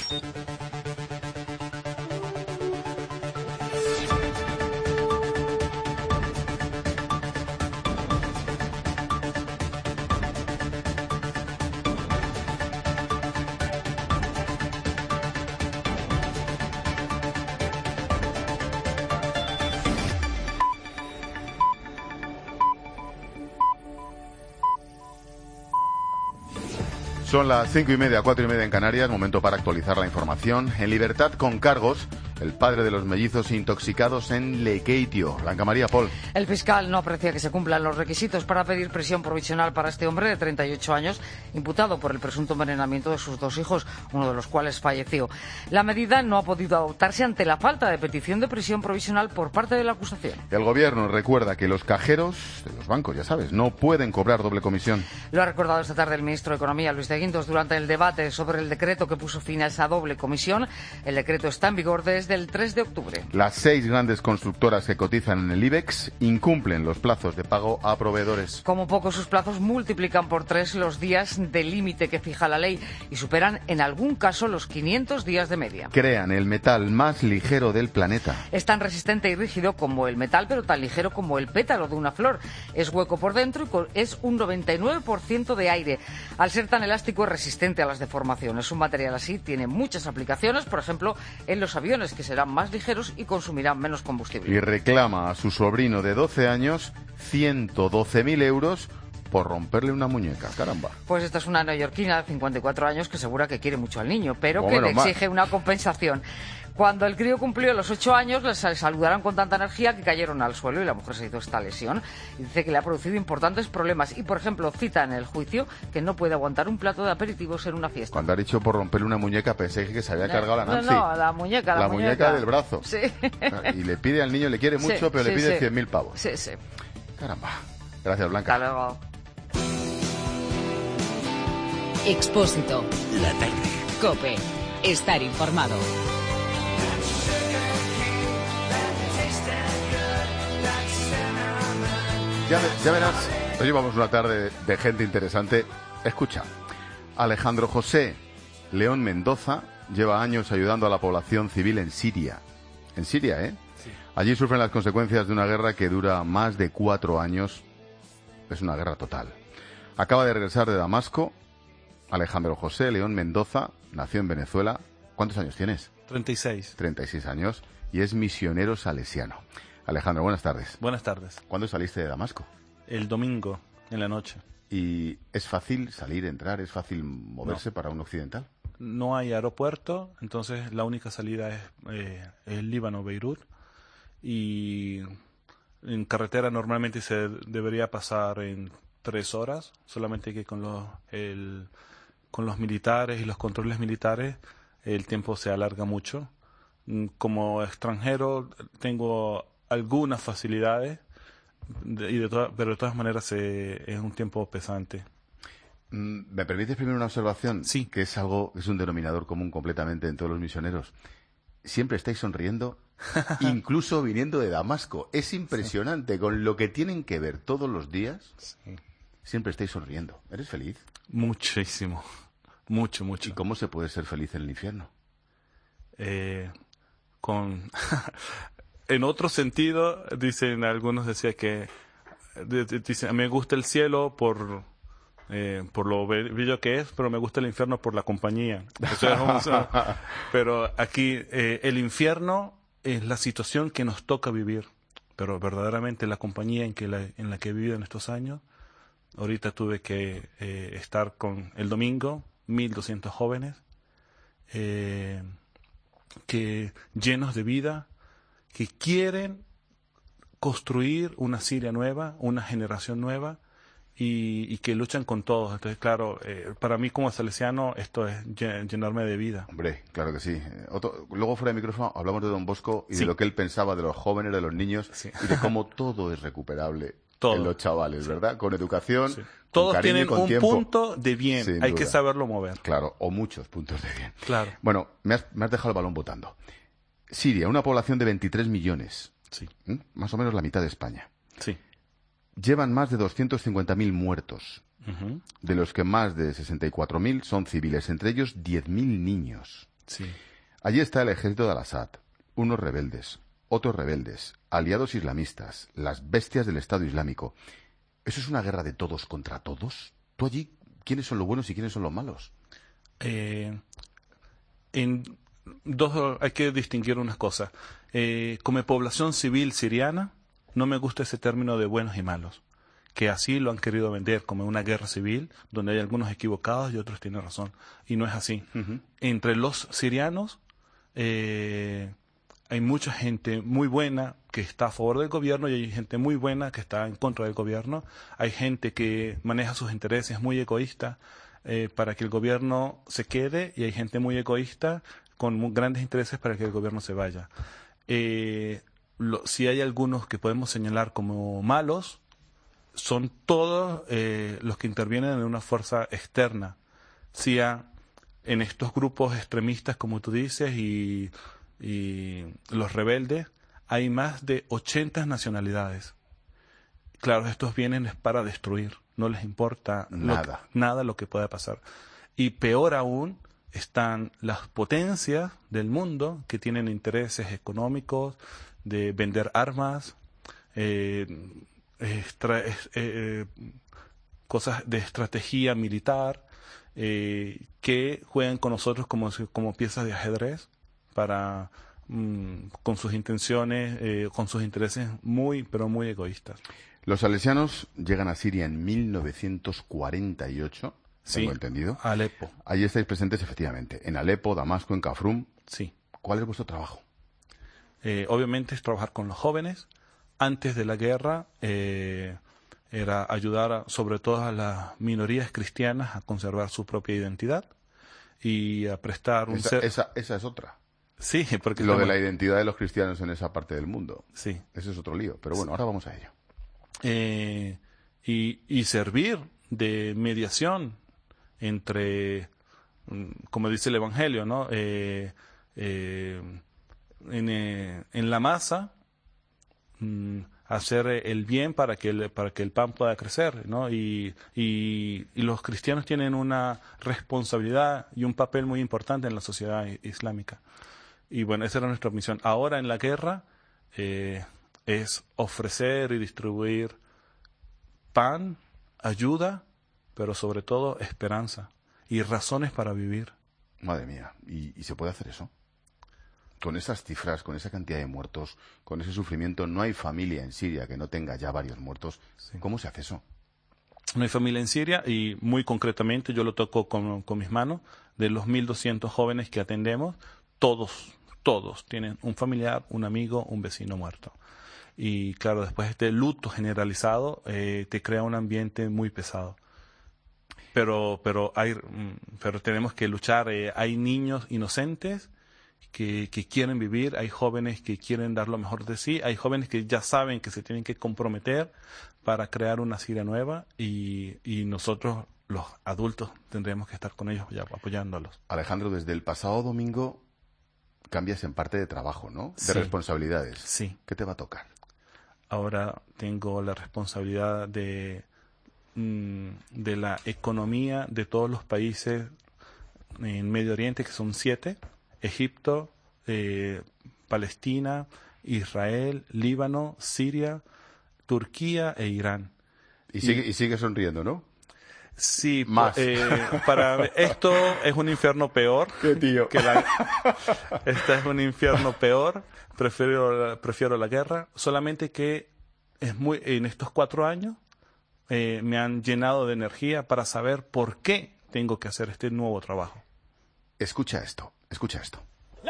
Son las cinco y media, cuatro y media en Canarias, momento para actualizar la información. En libertad con cargos, el padre de los mellizos intoxicados en Lekeitio. Blanca María Pol.
El fiscal no aprecia que se cumplan los requisitos para pedir prisión provisional para este hombre de treinta y ocho años, imputado por el presunto envenenamiento de sus dos hijos, uno de los cuales falleció. La medida no ha podido adoptarse ante la falta de petición de prisión provisional por parte de la acusación.
El gobierno recuerda que los cajeros de los bancos, ya sabes, no pueden cobrar doble comisión.
Lo ha recordado esta tarde el ministro de Economía, Luis de Guindos, durante el debate sobre el decreto que puso fin a esa doble comisión. El decreto está en vigor desde el tres de octubre.
Las seis grandes constructoras que cotizan en el IBEX incumplen los plazos de pago a proveedores.
Como poco, sus plazos multiplican por tres los días de límite que fija la ley y superan en algún caso los quinientos días de media.
Crean el metal más ligero del planeta.
Es tan resistente y rígido como el metal, pero tan ligero como el pétalo de una flor. Es hueco por dentro y es un noventa y nueve por ciento de aire. Al ser tan elástico es resistente a las deformaciones. Un material así tiene muchas aplicaciones, por ejemplo, en los aviones, que serán más ligeros y consumirán menos combustible.
Y reclama a su sobrino de doce años ciento doce mil euros por romperle una muñeca. Caramba.
Pues esta es una neoyorquina de cincuenta y cuatro años que asegura que quiere mucho al niño, pero
o
que
bueno,
le exige más. Una compensación. Cuando el crío cumplió los ocho años, les saludaron con tanta energía que cayeron al suelo y la mujer se hizo esta lesión. Y dice que le ha producido importantes problemas. Y, por ejemplo, cita en el juicio que no puede aguantar un plato de aperitivos en una fiesta.
Cuando ha dicho por romperle una muñeca, pensé que se había
no,
cargado la Nancy.
No, no, la muñeca, la,
la
muñeca.
muñeca del brazo.
Sí.
Y le pide al niño, le quiere mucho,
sí,
pero
sí,
le pide
sí.
cien mil pavos.
Sí, sí.
Caramba. Gracias, Blanca.
Hasta luego.
Expósito.
La tarde.
COPE. Estar informado.
Ya, ya verás, hoy llevamos una tarde de gente interesante. Escucha, Alejandro José León Mendoza lleva años ayudando a la población civil en Siria. En Siria, ¿eh?
Sí.
Allí sufren las consecuencias de una guerra que dura más de cuatro años. Es una guerra total. Acaba de regresar de Damasco. Alejandro José León Mendoza nació en Venezuela. ¿Cuántos años tienes?
treinta y seis.
treinta y seis años y es misionero salesiano. Alejandro, buenas tardes.
Buenas tardes.
¿Cuándo saliste de Damasco?
El domingo, en la noche.
¿Y es fácil salir, entrar? ¿Es fácil moverse no. para un occidental?
No hay aeropuerto, entonces la única salida es eh, el Líbano, Beirut. Y en carretera normalmente se debería pasar en tres horas, solamente que con los, el, con los militares y los controles militares el tiempo se alarga mucho. Como extranjero tengo algunas facilidades, de, y de toda, pero de todas maneras eh, es un tiempo pesante.
¿Me permites primero una observación?
Sí.
Que es algo, es un denominador común completamente en todos los misioneros. Siempre estáis sonriendo, incluso viniendo de Damasco. Es impresionante, sí. Con lo que tienen que ver todos los días, sí. Siempre estáis sonriendo. ¿Eres feliz?
Muchísimo, mucho, mucho.
¿Y cómo se puede ser feliz en el infierno?
Eh, con... En otro sentido, dicen algunos, decía que dicen, me gusta el cielo por eh, por lo bello que es, pero me gusta el infierno por la compañía. Eso es un, pero aquí eh, el infierno es la situación que nos toca vivir, pero verdaderamente la compañía en que la, en la que he vivido en estos años. Ahorita tuve que eh, estar con el domingo mil doscientos jóvenes eh, que llenos de vida, que quieren construir una Siria nueva, una generación nueva, y, y que luchan con todos. Entonces, claro, eh, para mí como salesiano esto es llenarme de vida.
Hombre, claro que sí. Otro, luego fuera de micrófono hablamos de Don Bosco y sí. de lo que él pensaba de los jóvenes, de los niños, sí. y de cómo todo es recuperable todo. En los chavales, sí. ¿verdad? Con educación, sí.
Todos
con cariño,
tienen
con
un
tiempo.
punto de bien,
Sin
hay
duda.
que saberlo mover.
Claro, o muchos puntos de bien.
Claro.
Bueno, me has, me has dejado el balón botando. Siria, una población de veintitrés millones.
Sí.
¿Mm? Más o menos la mitad de España.
Sí.
Llevan más de doscientos cincuenta mil muertos,
uh-huh.
de los que más de sesenta y cuatro mil son civiles, entre ellos diez mil niños.
Sí.
Allí está el ejército de Al-Assad, unos rebeldes, otros rebeldes, aliados islamistas, las bestias del Estado Islámico. ¿Eso es una guerra de todos contra todos? ¿Tú allí, quiénes son los buenos y quiénes son los malos?
Eh, en dos hay que distinguir unas cosas. Eh, como población civil siriana, no me gusta ese término de buenos y malos, que así lo han querido vender, como una guerra civil, donde hay algunos equivocados y otros tienen razón. Y no es así. Uh-huh. Entre los sirianos eh, hay mucha gente muy buena que está a favor del gobierno y hay gente muy buena que está en contra del gobierno. Hay gente que maneja sus intereses muy egoísta eh, para que el gobierno se quede, y hay gente muy egoísta con muy grandes intereses para que el gobierno se vaya. Eh, lo, si hay algunos que podemos señalar como malos, son todos eh, los que intervienen en una fuerza externa, sea en estos grupos extremistas, como tú dices, y, y los rebeldes. Hay más de ochenta nacionalidades. Claro, estos vienen para destruir, no les importa
nada
lo, nada lo que pueda pasar. Y peor aún, están las potencias del mundo que tienen intereses económicos, de vender armas, eh, Extra, eh, cosas de estrategia militar, eh, que juegan con nosotros como, como piezas de ajedrez para mm, con sus intenciones, eh, con sus intereses muy, pero muy egoístas.
Los salesianos llegan a Siria en mil novecientos cuarenta y ocho,
sí,
tengo entendido.
Alepo.
Allí estáis presentes, efectivamente, en Alepo, Damasco, en Kafrum.
Sí.
¿Cuál es vuestro trabajo?
Eh, obviamente es trabajar con los jóvenes. Antes de la guerra eh, era ayudar a, sobre todo a las minorías cristianas a conservar su propia identidad y a prestar un
esa,
ser...
esa, esa es otra.
Sí, porque...
Lo
estamos...
de la identidad de los cristianos en esa parte del mundo.
Sí.
Ese es otro lío. Pero bueno, sí. Ahora vamos a ello.
Eh, y, y servir de mediación entre, como dice el Evangelio, ¿no? Eh, eh, en, eh, en la masa, hacer el bien para que el, para que el pan pueda crecer, ¿no? Y, y, y los cristianos tienen una responsabilidad y un papel muy importante en la sociedad islámica. Y bueno, esa era nuestra misión. Ahora en la guerra eh, es ofrecer y distribuir pan, ayuda, pero sobre todo esperanza y razones para vivir.
Madre mía, ¿y, y se puede hacer eso? Con esas cifras, con esa cantidad de muertos, con ese sufrimiento, no hay familia en Siria que no tenga ya varios muertos. Sí. ¿Cómo se hace eso?
No hay familia en Siria y muy concretamente yo lo toco con, con mis manos. De los mil doscientos jóvenes que atendemos, todos, todos tienen un familiar, un amigo, un vecino muerto. Y claro, después de este luto generalizado eh, te crea un ambiente muy pesado. Pero, pero, hay, pero tenemos que luchar. Eh, hay niños inocentes Que, que quieren vivir, hay jóvenes que quieren dar lo mejor de sí, hay jóvenes que ya saben que se tienen que comprometer para crear una Siria nueva y, y nosotros, los adultos, tendremos que estar con ellos ya, apoyándolos.
Alejandro, desde el pasado domingo cambias en parte de trabajo, ¿no? De
sí.
responsabilidades.
Sí.
¿Qué te va a tocar?
Ahora tengo la responsabilidad de, mm, de la economía de todos los países en Medio Oriente, que son siete. Egipto, eh, Palestina, Israel, Líbano, Siria, Turquía e Irán.
Y sigue, y, y sigue sonriendo, ¿no?
Sí,
más.
Eh, para esto es un infierno peor.
¿Qué tío?
Que la, este es un infierno peor. Prefiero, prefiero la guerra. Solamente que es muy, en estos cuatro años eh, me han llenado de energía para saber por qué tengo que hacer este nuevo trabajo.
Escucha esto. Escucha esto.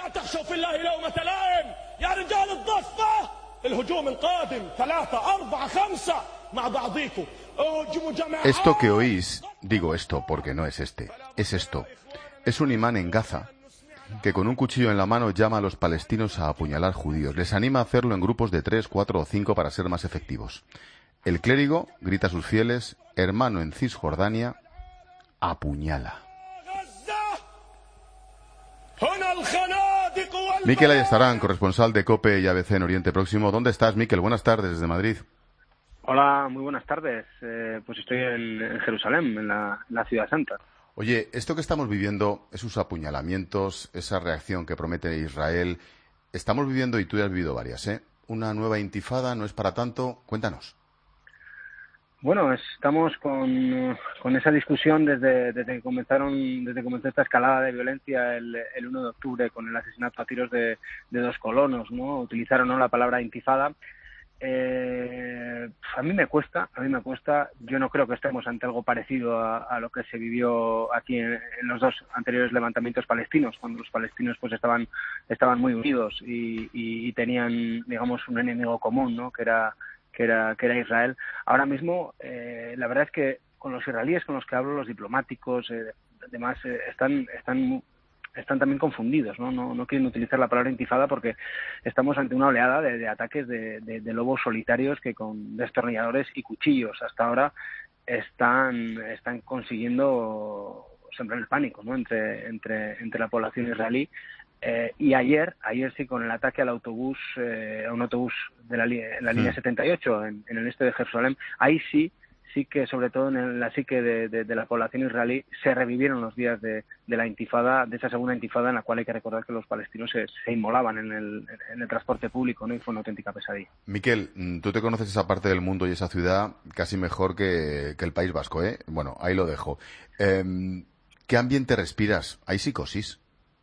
Esto que oís, digo esto porque no es este, es esto. Es un imán en Gaza que con un cuchillo en la mano llama a los palestinos a apuñalar judíos. Les anima a hacerlo en grupos de tres, cuatro o cinco para ser más efectivos. El clérigo grita a sus fieles, hermano en Cisjordania, apuñala. Miquel Ayestarán, corresponsal de COPE y A B C en Oriente Próximo. ¿Dónde estás, Miquel? Buenas tardes, desde Madrid.
Hola, muy buenas tardes. Eh, pues estoy en, en Jerusalén, en la, en la Ciudad Santa.
Oye, esto que estamos viviendo, esos apuñalamientos, esa reacción que promete Israel, estamos viviendo, y tú ya has vivido varias, ¿eh? Una nueva intifada, no es para tanto. Cuéntanos.
Bueno, estamos con, con esa discusión desde, desde que comenzaron, desde que comenzó esta escalada de violencia el, el uno de octubre con el asesinato a tiros de, de dos colonos, ¿no? Utilizaron, ¿no?, la palabra intifada. Eh, a mí me cuesta, a mí me cuesta. Yo no creo que estemos ante algo parecido a, a lo que se vivió aquí en, en los dos anteriores levantamientos palestinos, cuando los palestinos pues estaban estaban muy unidos y, y, y tenían, digamos, un enemigo común, ¿no?, que era que era que era Israel. Ahora mismo, eh, la verdad es que con los israelíes con los que hablo, los diplomáticos, eh, además, eh, están están están también confundidos, ¿no? No, no quieren utilizar la palabra intifada porque estamos ante una oleada de, de ataques de, de, de lobos solitarios que con destornilladores y cuchillos hasta ahora están están consiguiendo sembrar el pánico, ¿no?, entre entre entre la población israelí. Eh, y ayer, ayer sí, con el ataque al autobús, eh, a un autobús de la, li la línea sí. setenta y ocho en, en el este de Jerusalén, ahí sí, sí que sobre todo en la psique de, de, de la población israelí se revivieron los días de, de la intifada, de esa segunda intifada en la cual hay que recordar que los palestinos se, se inmolaban en el, en el transporte público, ¿no?, y fue una auténtica pesadilla.
Miquel, tú te conoces esa parte del mundo y esa ciudad casi mejor que, que el País Vasco, ¿eh? Bueno, ahí lo dejo. Eh, ¿Qué ambiente respiras? ¿Hay psicosis?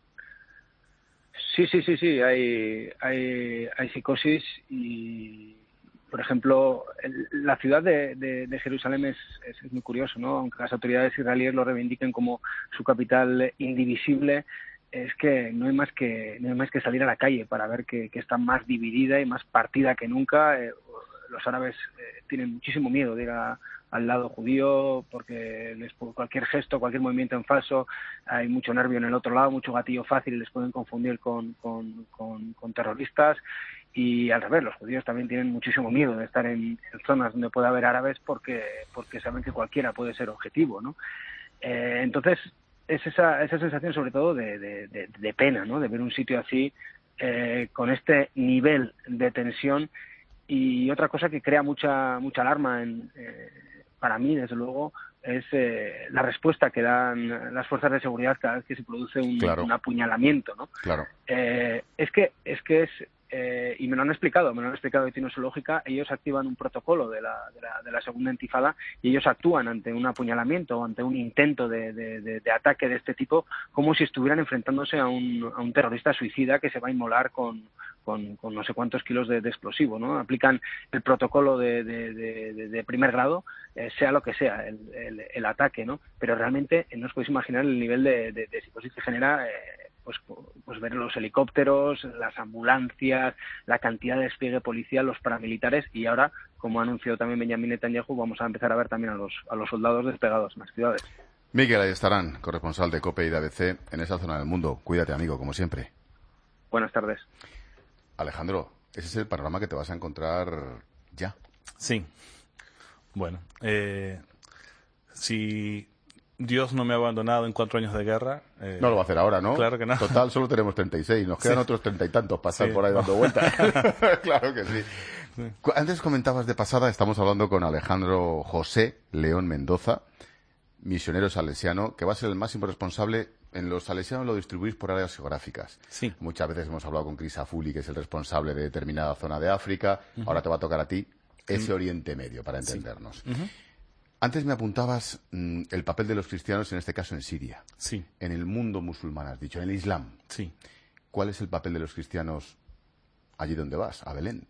Sí, sí, sí, sí, hay, hay, hay psicosis y, por ejemplo, el, la ciudad de, de, de Jerusalén es, es, es muy curioso, ¿no? Aunque las autoridades israelíes lo reivindiquen como su capital indivisible, es que no hay más que no hay más que salir a la calle para ver que, que está más dividida y más partida que nunca. Eh, los árabes eh, tienen muchísimo miedo de ir a, al lado judío porque les, por cualquier gesto, cualquier movimiento en falso, hay mucho nervio en el otro lado, mucho gatillo fácil y les pueden confundir con, con, con, con terroristas. Y al revés, los judíos también tienen muchísimo miedo de estar en, en zonas donde puede haber árabes porque porque saben que cualquiera puede ser objetivo, ¿no? Eh, entonces es esa esa sensación sobre todo de, de, de, de pena, ¿no?, de ver un sitio así eh, con este nivel de tensión. Y otra cosa que crea mucha mucha alarma en, eh, para mí, desde luego, es eh, la respuesta que dan las fuerzas de seguridad cada vez que se produce un, claro. un apuñalamiento, ¿no?
Claro.
Eh, es que es que es eh, y me lo han explicado, me lo han explicado y tiene su lógica. Ellos activan un protocolo de la, de la, de la segunda intifada y ellos actúan ante un apuñalamiento o ante un intento de, de, de, de ataque de este tipo como si estuvieran enfrentándose a un, a un terrorista suicida que se va a inmolar con Con, con no sé cuántos kilos de, de explosivo, ¿no? Aplican el protocolo de, de, de, de primer grado, eh, sea lo que sea el, el, el ataque, ¿no? Pero realmente eh, no os podéis imaginar el nivel de, de, de psicosis que genera eh, pues, pues ver los helicópteros, las ambulancias, la cantidad de despliegue policial, los paramilitares y ahora, como ha anunciado también Benjamin Netanyahu, vamos a empezar a ver también a los, a los soldados desplegados en las ciudades.
Miguel, ahí estarán, corresponsal de COPE y de A B C en esa zona del mundo. Cuídate, amigo, como siempre.
Buenas tardes.
Alejandro, ese es el panorama que te vas a encontrar ya.
Sí. Bueno, eh, si Dios no me ha abandonado en cuatro años de guerra... Eh,
no lo va a hacer ahora, ¿no?
Claro que no.
Total, solo tenemos treinta y seis. Nos quedan sí. otros treinta y tantos para estar sí. por ahí dando vueltas. Claro que sí. sí. Antes comentabas de pasada, estamos hablando con Alejandro José León Mendoza, misionero salesiano, que va a ser el máximo responsable. En los salesianos lo distribuís por áreas geográficas.
Sí.
Muchas veces hemos hablado con Chris Afuli, que es el responsable de determinada zona de África. Uh-huh. Ahora te va a tocar a ti ese uh-huh. Oriente Medio, para entendernos. Sí. Uh-huh. Antes me apuntabas mmm, el papel de los cristianos, en este caso en Siria.
Sí.
En el mundo musulmán, has dicho, en el Islam.
Sí.
¿Cuál es el papel de los cristianos allí donde vas, a Belén?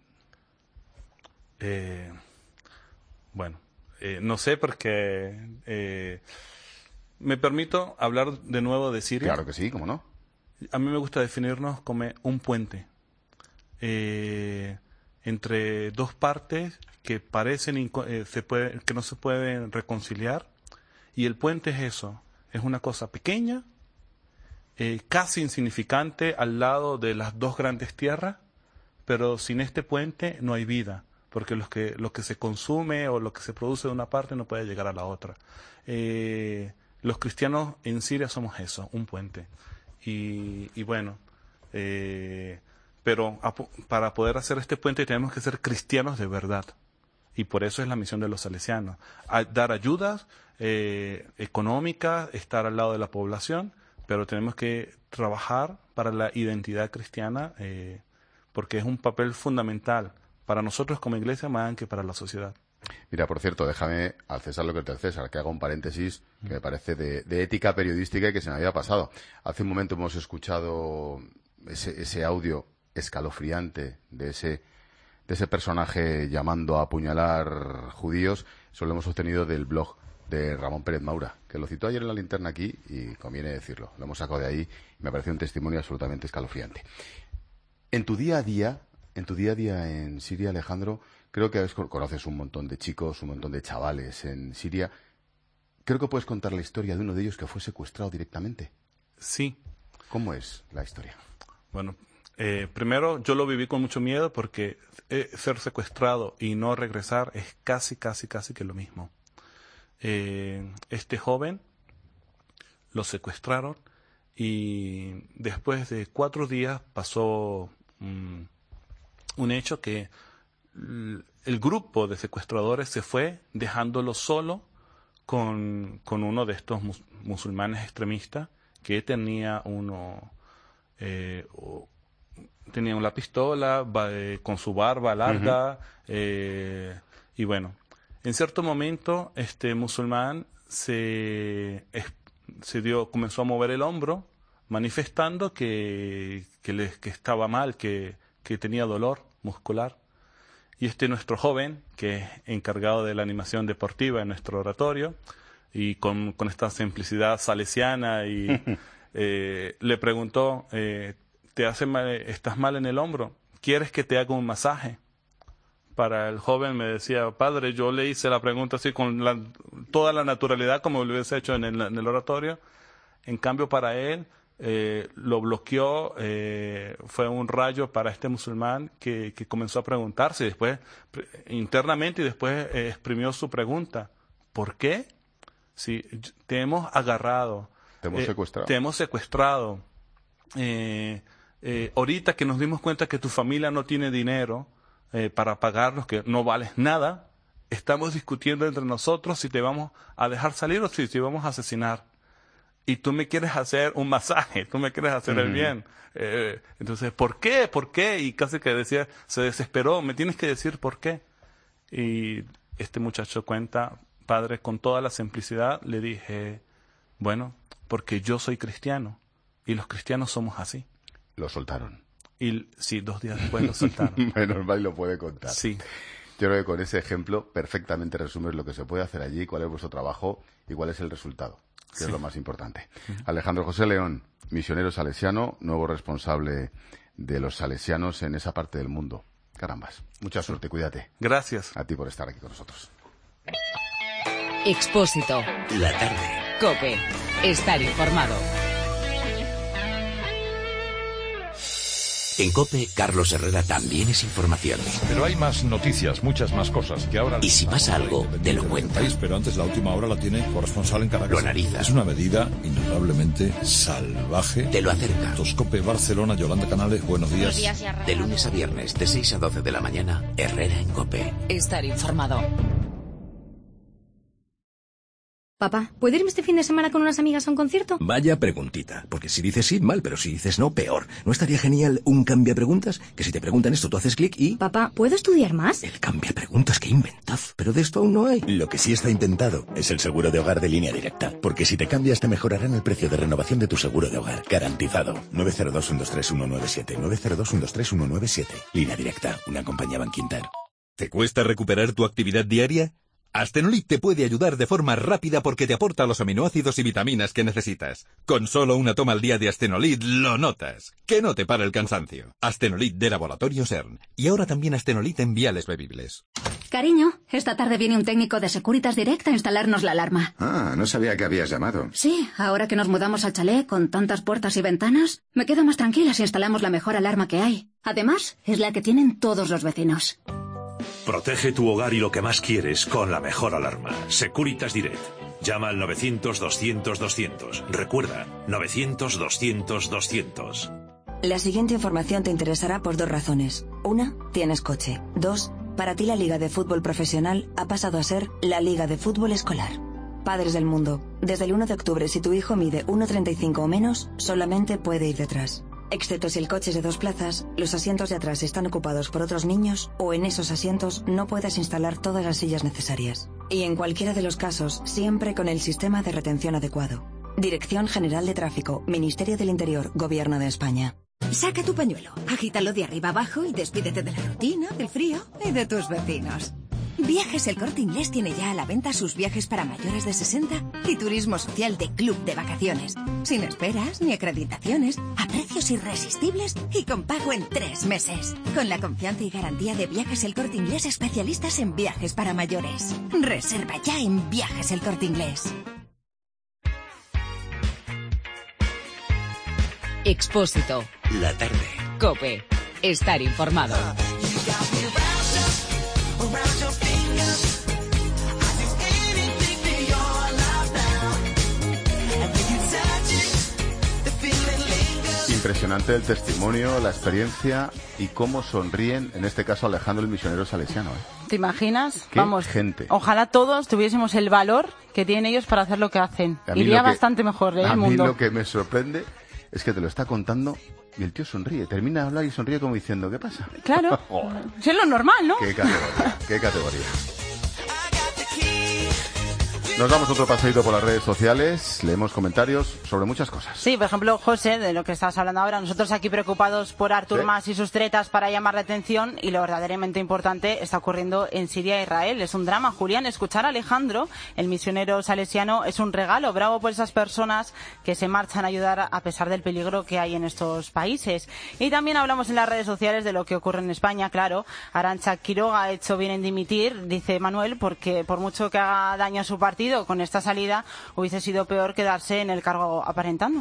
Eh, bueno, eh, no sé porque... Eh, ¿Me permito hablar de nuevo de Siria?
Claro que sí, ¿cómo no?
A mí me gusta definirnos como un puente eh, entre dos partes que parecen eh, se puede, que no se pueden reconciliar, y el puente es eso, es una cosa pequeña, eh, casi insignificante al lado de las dos grandes tierras, pero sin este puente no hay vida, porque lo que, lo que se consume o lo que se produce de una parte no puede llegar a la otra. Eh, Los cristianos en Siria somos eso, un puente. Y, y bueno, eh, pero a, para poder hacer este puente tenemos que ser cristianos de verdad. Y por eso es la misión de los salesianos, a dar ayudas eh, económicas, estar al lado de la población, pero tenemos que trabajar para la identidad cristiana, eh, porque es un papel fundamental para nosotros como iglesia más que para la sociedad.
Mira, por cierto, déjame al César lo que es del César, que haga un paréntesis que me parece de, de ética periodística y que se me había pasado. Hace un momento hemos escuchado ese, ese audio escalofriante de ese, de ese personaje llamando a apuñalar judíos. Eso lo hemos obtenido del blog de Ramón Pérez Maura, que lo citó ayer en la linterna aquí y conviene decirlo. Lo hemos sacado de ahí y me pareció un testimonio absolutamente escalofriante. En tu día a día, en tu día a día en Siria, Alejandro, creo que conoces un montón de chicos, un montón de chavales en Siria. Creo que puedes contar la historia de uno de ellos que fue secuestrado directamente.
Sí.
¿Cómo es la historia?
Bueno, eh, primero yo lo viví con mucho miedo porque eh, ser secuestrado y no regresar es casi, casi, casi que lo mismo. Eh, este joven lo secuestraron y después de cuatro días pasó um, un hecho que el grupo de secuestradores se fue dejándolo solo con, con uno de estos mus, musulmanes extremistas que tenía uno eh, tenía una pistola eh, con su barba larga. Uh-huh. eh, y bueno, en cierto momento este musulmán se, se dio, comenzó a mover el hombro manifestando que, que, le, que estaba mal, que, que tenía dolor muscular. Y este nuestro joven, que es encargado de la animación deportiva en nuestro oratorio, y con, con esta simplicidad salesiana, y eh, le preguntó, eh, ¿te hace mal, estás mal en el hombro? ¿Quieres que te haga un masaje? Para el joven me decía, padre, yo le hice la pregunta así con la, toda la naturalidad como lo hubiese hecho en el, en el oratorio. En cambio, para él, Eh, lo bloqueó, eh, fue un rayo para este musulmán que, que comenzó a preguntarse después internamente y después eh, exprimió su pregunta. ¿Por qué? Si te hemos agarrado,
te hemos
eh,
secuestrado,
te hemos secuestrado. Eh, eh, ahorita que nos dimos cuenta que tu familia no tiene dinero eh, para pagarnos, que no vales nada, estamos discutiendo entre nosotros si te vamos a dejar salir o si te vamos a asesinar. Y tú me quieres hacer un masaje, tú me quieres hacer uh-huh. el bien. Eh, entonces, ¿por qué? ¿Por qué? Y casi que decía, se desesperó, me tienes que decir por qué. Y este muchacho cuenta, padre, con toda la simplicidad, le dije, bueno, porque yo soy cristiano y los cristianos somos así.
Lo soltaron.
Y sí, dos días después lo soltaron.
Menos mal lo puede contar.
Sí.
Yo creo que con ese ejemplo perfectamente resumes lo que se puede hacer allí, cuál es vuestro trabajo y cuál es el resultado, que sí. es lo más importante. Uh-huh. Alejandro José León, misionero salesiano, nuevo responsable de los salesianos en esa parte del mundo. Carambas, mucha suerte, cuídate.
Gracias.
A ti por estar aquí con nosotros.
Expósito.
La tarde.
COPE. Estar informado.
En COPE, Carlos Herrera también es información.
Pero hay más noticias, muchas más cosas que ahora...
Y si pasa algo, te lo cuenta.
Pero antes la última hora la tiene corresponsal en Caracas.
Lo analiza.
Es una medida indudablemente salvaje.
Te lo acerca.
COPE Barcelona, Yolanda Canales, buenos días.
Buenos días, de lunes a viernes, de seis a doce de la mañana, Herrera en COPE.
Estar informado.
Papá, ¿puedo irme este fin de semana con unas amigas a un concierto?
Vaya preguntita, porque si dices sí, mal, pero si dices no, peor. ¿No estaría genial un cambia-preguntas? Que si te preguntan esto, tú haces clic y...
Papá, ¿puedo estudiar más?
El cambia-preguntas que he inventado, pero de esto aún no hay. Lo que sí está inventado es el seguro de hogar de Línea Directa, porque si te cambias te mejorarán el precio de renovación de tu seguro de hogar. Garantizado. nueve cero dos, uno dos tres, uno nueve siete, nueve cero dos, uno dos tres, uno nueve siete. Línea Directa, una compañía Bankinter.
¿Te cuesta recuperar tu actividad diaria? Astenolit te puede ayudar de forma rápida porque te aporta los aminoácidos y vitaminas que necesitas. Con solo una toma al día de Astenolit lo notas. Que no te para el cansancio. Astenolit de Laboratorio CERN. Y ahora también Astenolit en viales bebibles.
Cariño, esta tarde viene un técnico de Securitas Direct a instalarnos la alarma.
Ah, no sabía que habías llamado.
Sí, ahora que nos mudamos al chalet con tantas puertas y ventanas, me quedo más tranquila si instalamos la mejor alarma que hay. Además, es la que tienen todos los vecinos.
Protege tu hogar y lo que más quieres con la mejor alarma. Securitas Direct. Llama al novecientos, doscientos, doscientos. Recuerda, novecientos, doscientos, doscientos.
La siguiente información te interesará por dos razones. Una, tienes coche. Dos, Para ti la Liga de Fútbol Profesional ha pasado a ser la Liga de Fútbol Escolar. Padres del mundo, desde el uno de octubre, si tu hijo mide uno treinta y cinco o menos, solamente puede ir detrás. Excepto si el coche es de dos plazas, los asientos de atrás están ocupados por otros niños o en esos asientos no puedes instalar todas las sillas necesarias. Y en cualquiera de los casos, siempre con el sistema de retención adecuado. Dirección General de Tráfico, Ministerio del Interior, Gobierno de España.
Saca tu pañuelo, agítalo de arriba abajo y despídete de la rutina, del frío y de tus vecinos. Viajes El Corte Inglés tiene ya a la venta sus viajes para mayores de sesenta y turismo social de club de vacaciones. Sin esperas ni acreditaciones, a precios irresistibles y con pago en tres meses. Con la confianza y garantía de Viajes El Corte Inglés, especialistas en viajes para mayores. Reserva ya en Viajes El Corte Inglés.
Expósito.
La tarde.
COPE. Estar informado.
Impresionante el testimonio, la experiencia y cómo sonríen, en este caso Alejandro el misionero salesiano. ¿eh?
¿Te imaginas?
Qué
Vamos,
gente.
Ojalá todos tuviésemos el valor que tienen ellos para hacer lo que hacen. Iría
que,
bastante mejor, ¿eh?
A
el
mí
mundo.
lo que me sorprende es que te lo está contando y el tío sonríe, termina de hablar y sonríe como diciendo, ¿qué pasa?
Claro, si es lo normal, ¿no?
Qué categoría, qué categoría. Nos damos otro paseíto por las redes sociales, leemos comentarios sobre muchas cosas.
Sí, por ejemplo, José, de lo que estás hablando ahora, nosotros aquí preocupados por Artur
¿Sí?
Mas y sus tretas para llamar la atención, y lo verdaderamente importante está ocurriendo en Siria e Israel. Es un drama, Julián. Escuchar a Alejandro, el misionero salesiano, es un regalo. Bravo por esas personas que se marchan a ayudar a pesar del peligro que hay en estos países. Y también hablamos en las redes sociales de lo que ocurre en España, claro. Arantxa Quiroga ha hecho bien en dimitir, dice Manuel, porque por mucho que haga daño a su partido, con esta salida hubiese sido peor quedarse en el cargo aparentando.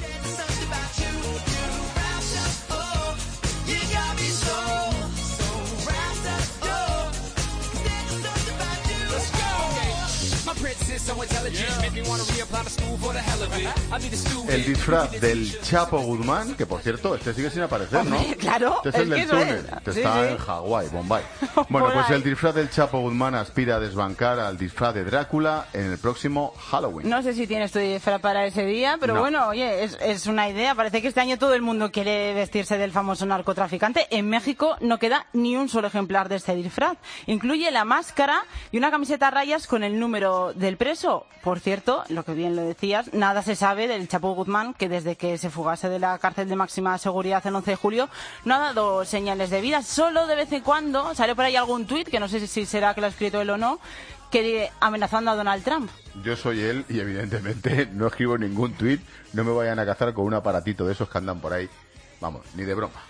El disfraz del Chapo Guzmán, que por cierto, este sigue sin aparecer, ¿no?
Hombre, claro,
Este es el
es
del
que eso
túnel.
es.
Este
Sí,
está
sí.
en Hawái, Bombay. Bueno,
Por
pues
ahí.
el disfraz del Chapo Guzmán aspira a desbancar al disfraz de Drácula en el próximo Halloween.
No sé si tienes tu disfraz para ese día, pero
No.
bueno, oye, es, es una idea. Parece que este año todo el mundo quiere vestirse del famoso narcotraficante. En México no queda ni un solo ejemplar de este disfraz. Incluye la máscara y una camiseta a rayas con el número del preso. Por cierto, lo que bien lo decías, nada se sabe del Chapo Guzmán, que desde que se fugase de la cárcel de máxima seguridad el once de julio no ha dado señales de vida. Solo de vez en cuando sale por ahí algún tuit, que no sé si será que lo ha escrito él o no, que amenazando a Donald Trump.
Yo soy él y evidentemente no escribo ningún tuit. No me vayan a cazar con un aparatito de esos que andan por ahí. Vamos, ni de broma.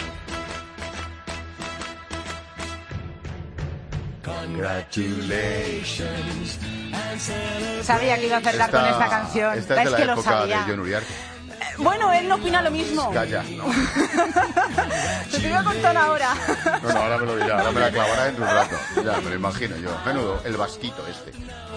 Congratulations.
Sabía que iba a acertar con esta canción.
Esta es de
es
la
que lo
época
sabía.
de John Uriarte.
Bueno, él no opina lo mismo.
Calla. No.
Te voy a contar ahora.
no, no, ahora me lo dirá. Ahora me la clavará dentro de un rato. Ya, me lo imagino yo. Menudo, el vasquito este.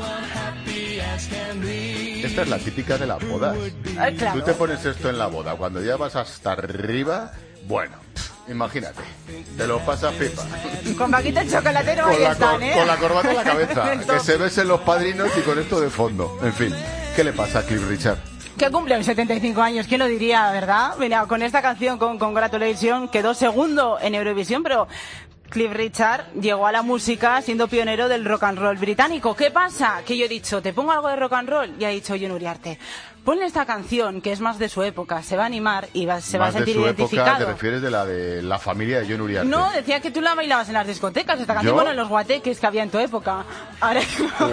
Esta es la típica de las bodas.
Ay, claro.
Tú te pones esto en la boda. Cuando ya vas hasta arriba, bueno, imagínate. Te lo pasas pipa.
Con Paquita el chocolatero
Con
ahí
la,
están,
cor-
¿eh?
con la corbata en la cabeza.
Esto.
Que se besen los padrinos y con esto de fondo. En fin, ¿qué le pasa a Cliff Richard?
Que cumple hoy setenta y cinco años, ¿quién lo diría, verdad? Mira, con esta canción, con Congratulations, quedó segundo en Eurovisión, pero Cliff Richard llegó a la música siendo pionero del rock and roll británico. ¿Qué pasa? Que yo he dicho, ¿te pongo algo de rock and roll? Y ha dicho John Uriarte, ponle esta canción, que es más de su época, se va a animar y va, se va a
Más de
sentir
su
identificado.
época, te refieres de la de la familia de John Uriarte.
No, decía que tú la bailabas en las discotecas, esta canción,
¿Yo?
bueno, en los guateques que había en tu época. Ahora...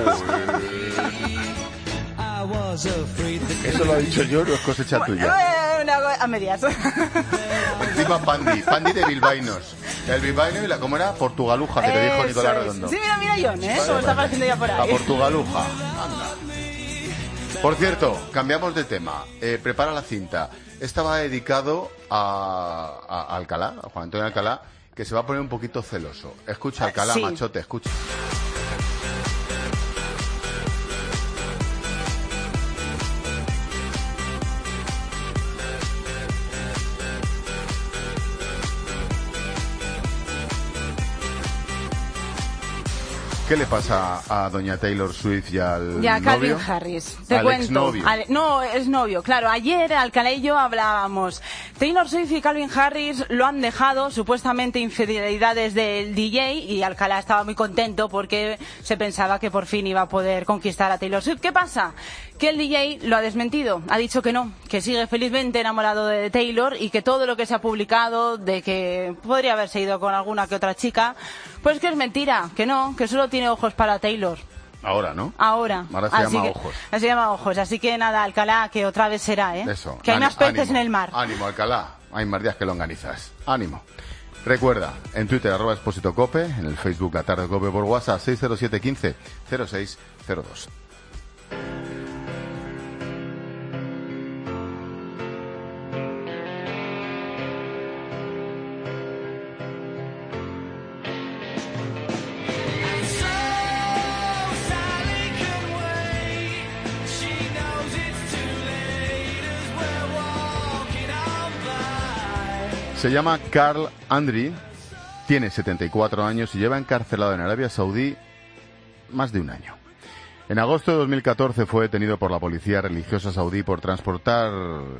Eso lo ha dicho yo, no es cosecha tuya.
Eh, una go- a medias.
Encima Pandi, Pandi de Bilbainos. El Bilbaino y la, ¿cómo era? Portugaluja, que te dijo
Eso
Nicolás
es.
Redondo.
Sí, mira, mira John, ¿eh?
Vale,
Como está
vale.
apareciendo ya por
La
ahí.
Portugaluja. Anda. Por cierto, cambiamos de tema. Eh, prepara la cinta. Esta va dedicado a, a, a Alcalá, a Juan Antonio Alcalá, que se va a poner un poquito celoso. Escucha, Alcalá,
Sí.
machote, escucha. ¿Qué le pasa a doña Taylor Swift y al
Ya, Calvin
novio?
Harris. Te
al
cuento.
exnovio.
Al- no, es novio, claro. Ayer Alcalá y yo hablábamos. Taylor Swift y Calvin Harris lo han dejado, supuestamente infidelidades del D J, y Alcalá estaba muy contento porque se pensaba que por fin iba a poder conquistar a Taylor Swift. ¿Qué pasa? Que el D J lo ha desmentido. Ha dicho que no, que sigue felizmente enamorado de Taylor y que todo lo que se ha publicado de que podría haberse ido con alguna que otra chica, pues que es mentira, que no, que solo tiene ojos para Taylor.
Ahora, ¿no?
Ahora.
Ahora se
Así
llama
que-
ojos.
Se llama ojos. Así que nada, Alcalá, que otra vez será, ¿eh?
Eso.
Que hay
Ani-
más peces
ánimo,
en el mar.
Ánimo, Alcalá. Hay más días que longanizas. Ánimo. Recuerda, en Twitter, arroba Expósito Cope, en el Facebook La Tarde Cope, por WhatsApp seis cero siete uno cinco cero seis cero dos. Se llama Carl Andri, tiene setenta y cuatro años y lleva encarcelado en Arabia Saudí más de un año. En agosto de dos mil catorce fue detenido por la policía religiosa saudí por transportar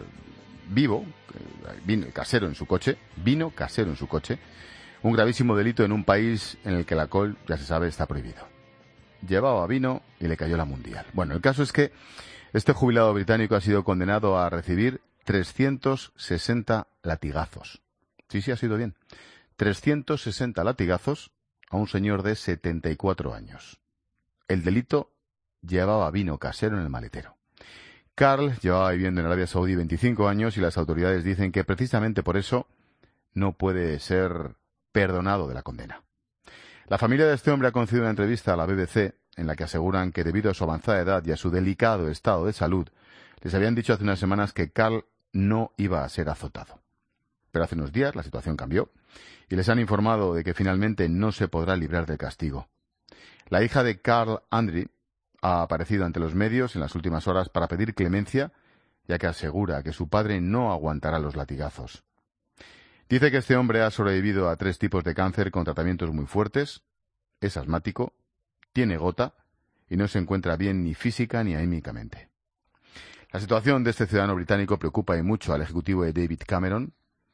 vivo, vino casero en su coche, vino casero en su coche, un gravísimo delito en un país en el que el alcohol, ya se sabe, está prohibido. Llevaba vino y le cayó la mundial. Bueno, el caso es que este jubilado británico ha sido condenado a recibir trescientos sesenta latigazos. Sí, sí, ha sido bien. trescientos sesenta latigazos a un señor de setenta y cuatro años. El delito: llevaba vino casero en el maletero. Carl llevaba viviendo en Arabia Saudí veinticinco años y las autoridades dicen que precisamente por eso no puede ser perdonado de la condena. La familia de este hombre ha concedido una entrevista a la B B C en la que aseguran que debido a su avanzada edad y a su delicado estado de salud, les habían dicho hace unas semanas que Carl no iba a ser azotado. Pero hace unos días la situación cambió y les han informado de que finalmente no se podrá librar del castigo. La hija de Carl Andri ha aparecido ante los medios en las últimas horas para pedir clemencia, ya que asegura que su padre no aguantará los latigazos. Dice que este hombre ha sobrevivido a tres tipos de cáncer con tratamientos muy fuertes, es asmático, tiene gota y no se encuentra bien ni física ni anímicamente. La situación de este ciudadano británico preocupa y mucho al ejecutivo de David Cameron.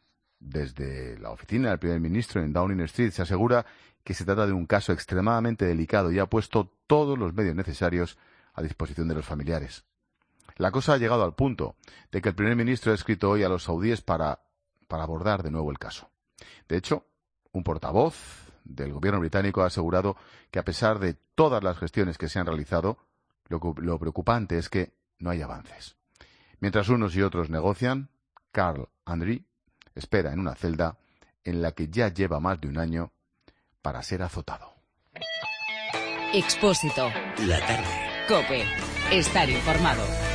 Desde la oficina del primer ministro en Downing Street se asegura que se trata de un caso extremadamente delicado y ha puesto todos los medios necesarios a disposición de los familiares. La cosa ha llegado al punto de que el primer ministro ha escrito hoy a los saudíes para, para abordar de nuevo el caso. De hecho, un portavoz del gobierno británico ha asegurado que a pesar de todas las gestiones que se han realizado, lo, lo preocupante es que no hay avances. Mientras unos y otros negocian, Carl Andri espera en una celda en la que ya lleva más de un año para ser azotado.
Expósito.
La tarde.
Cope. Estar informado.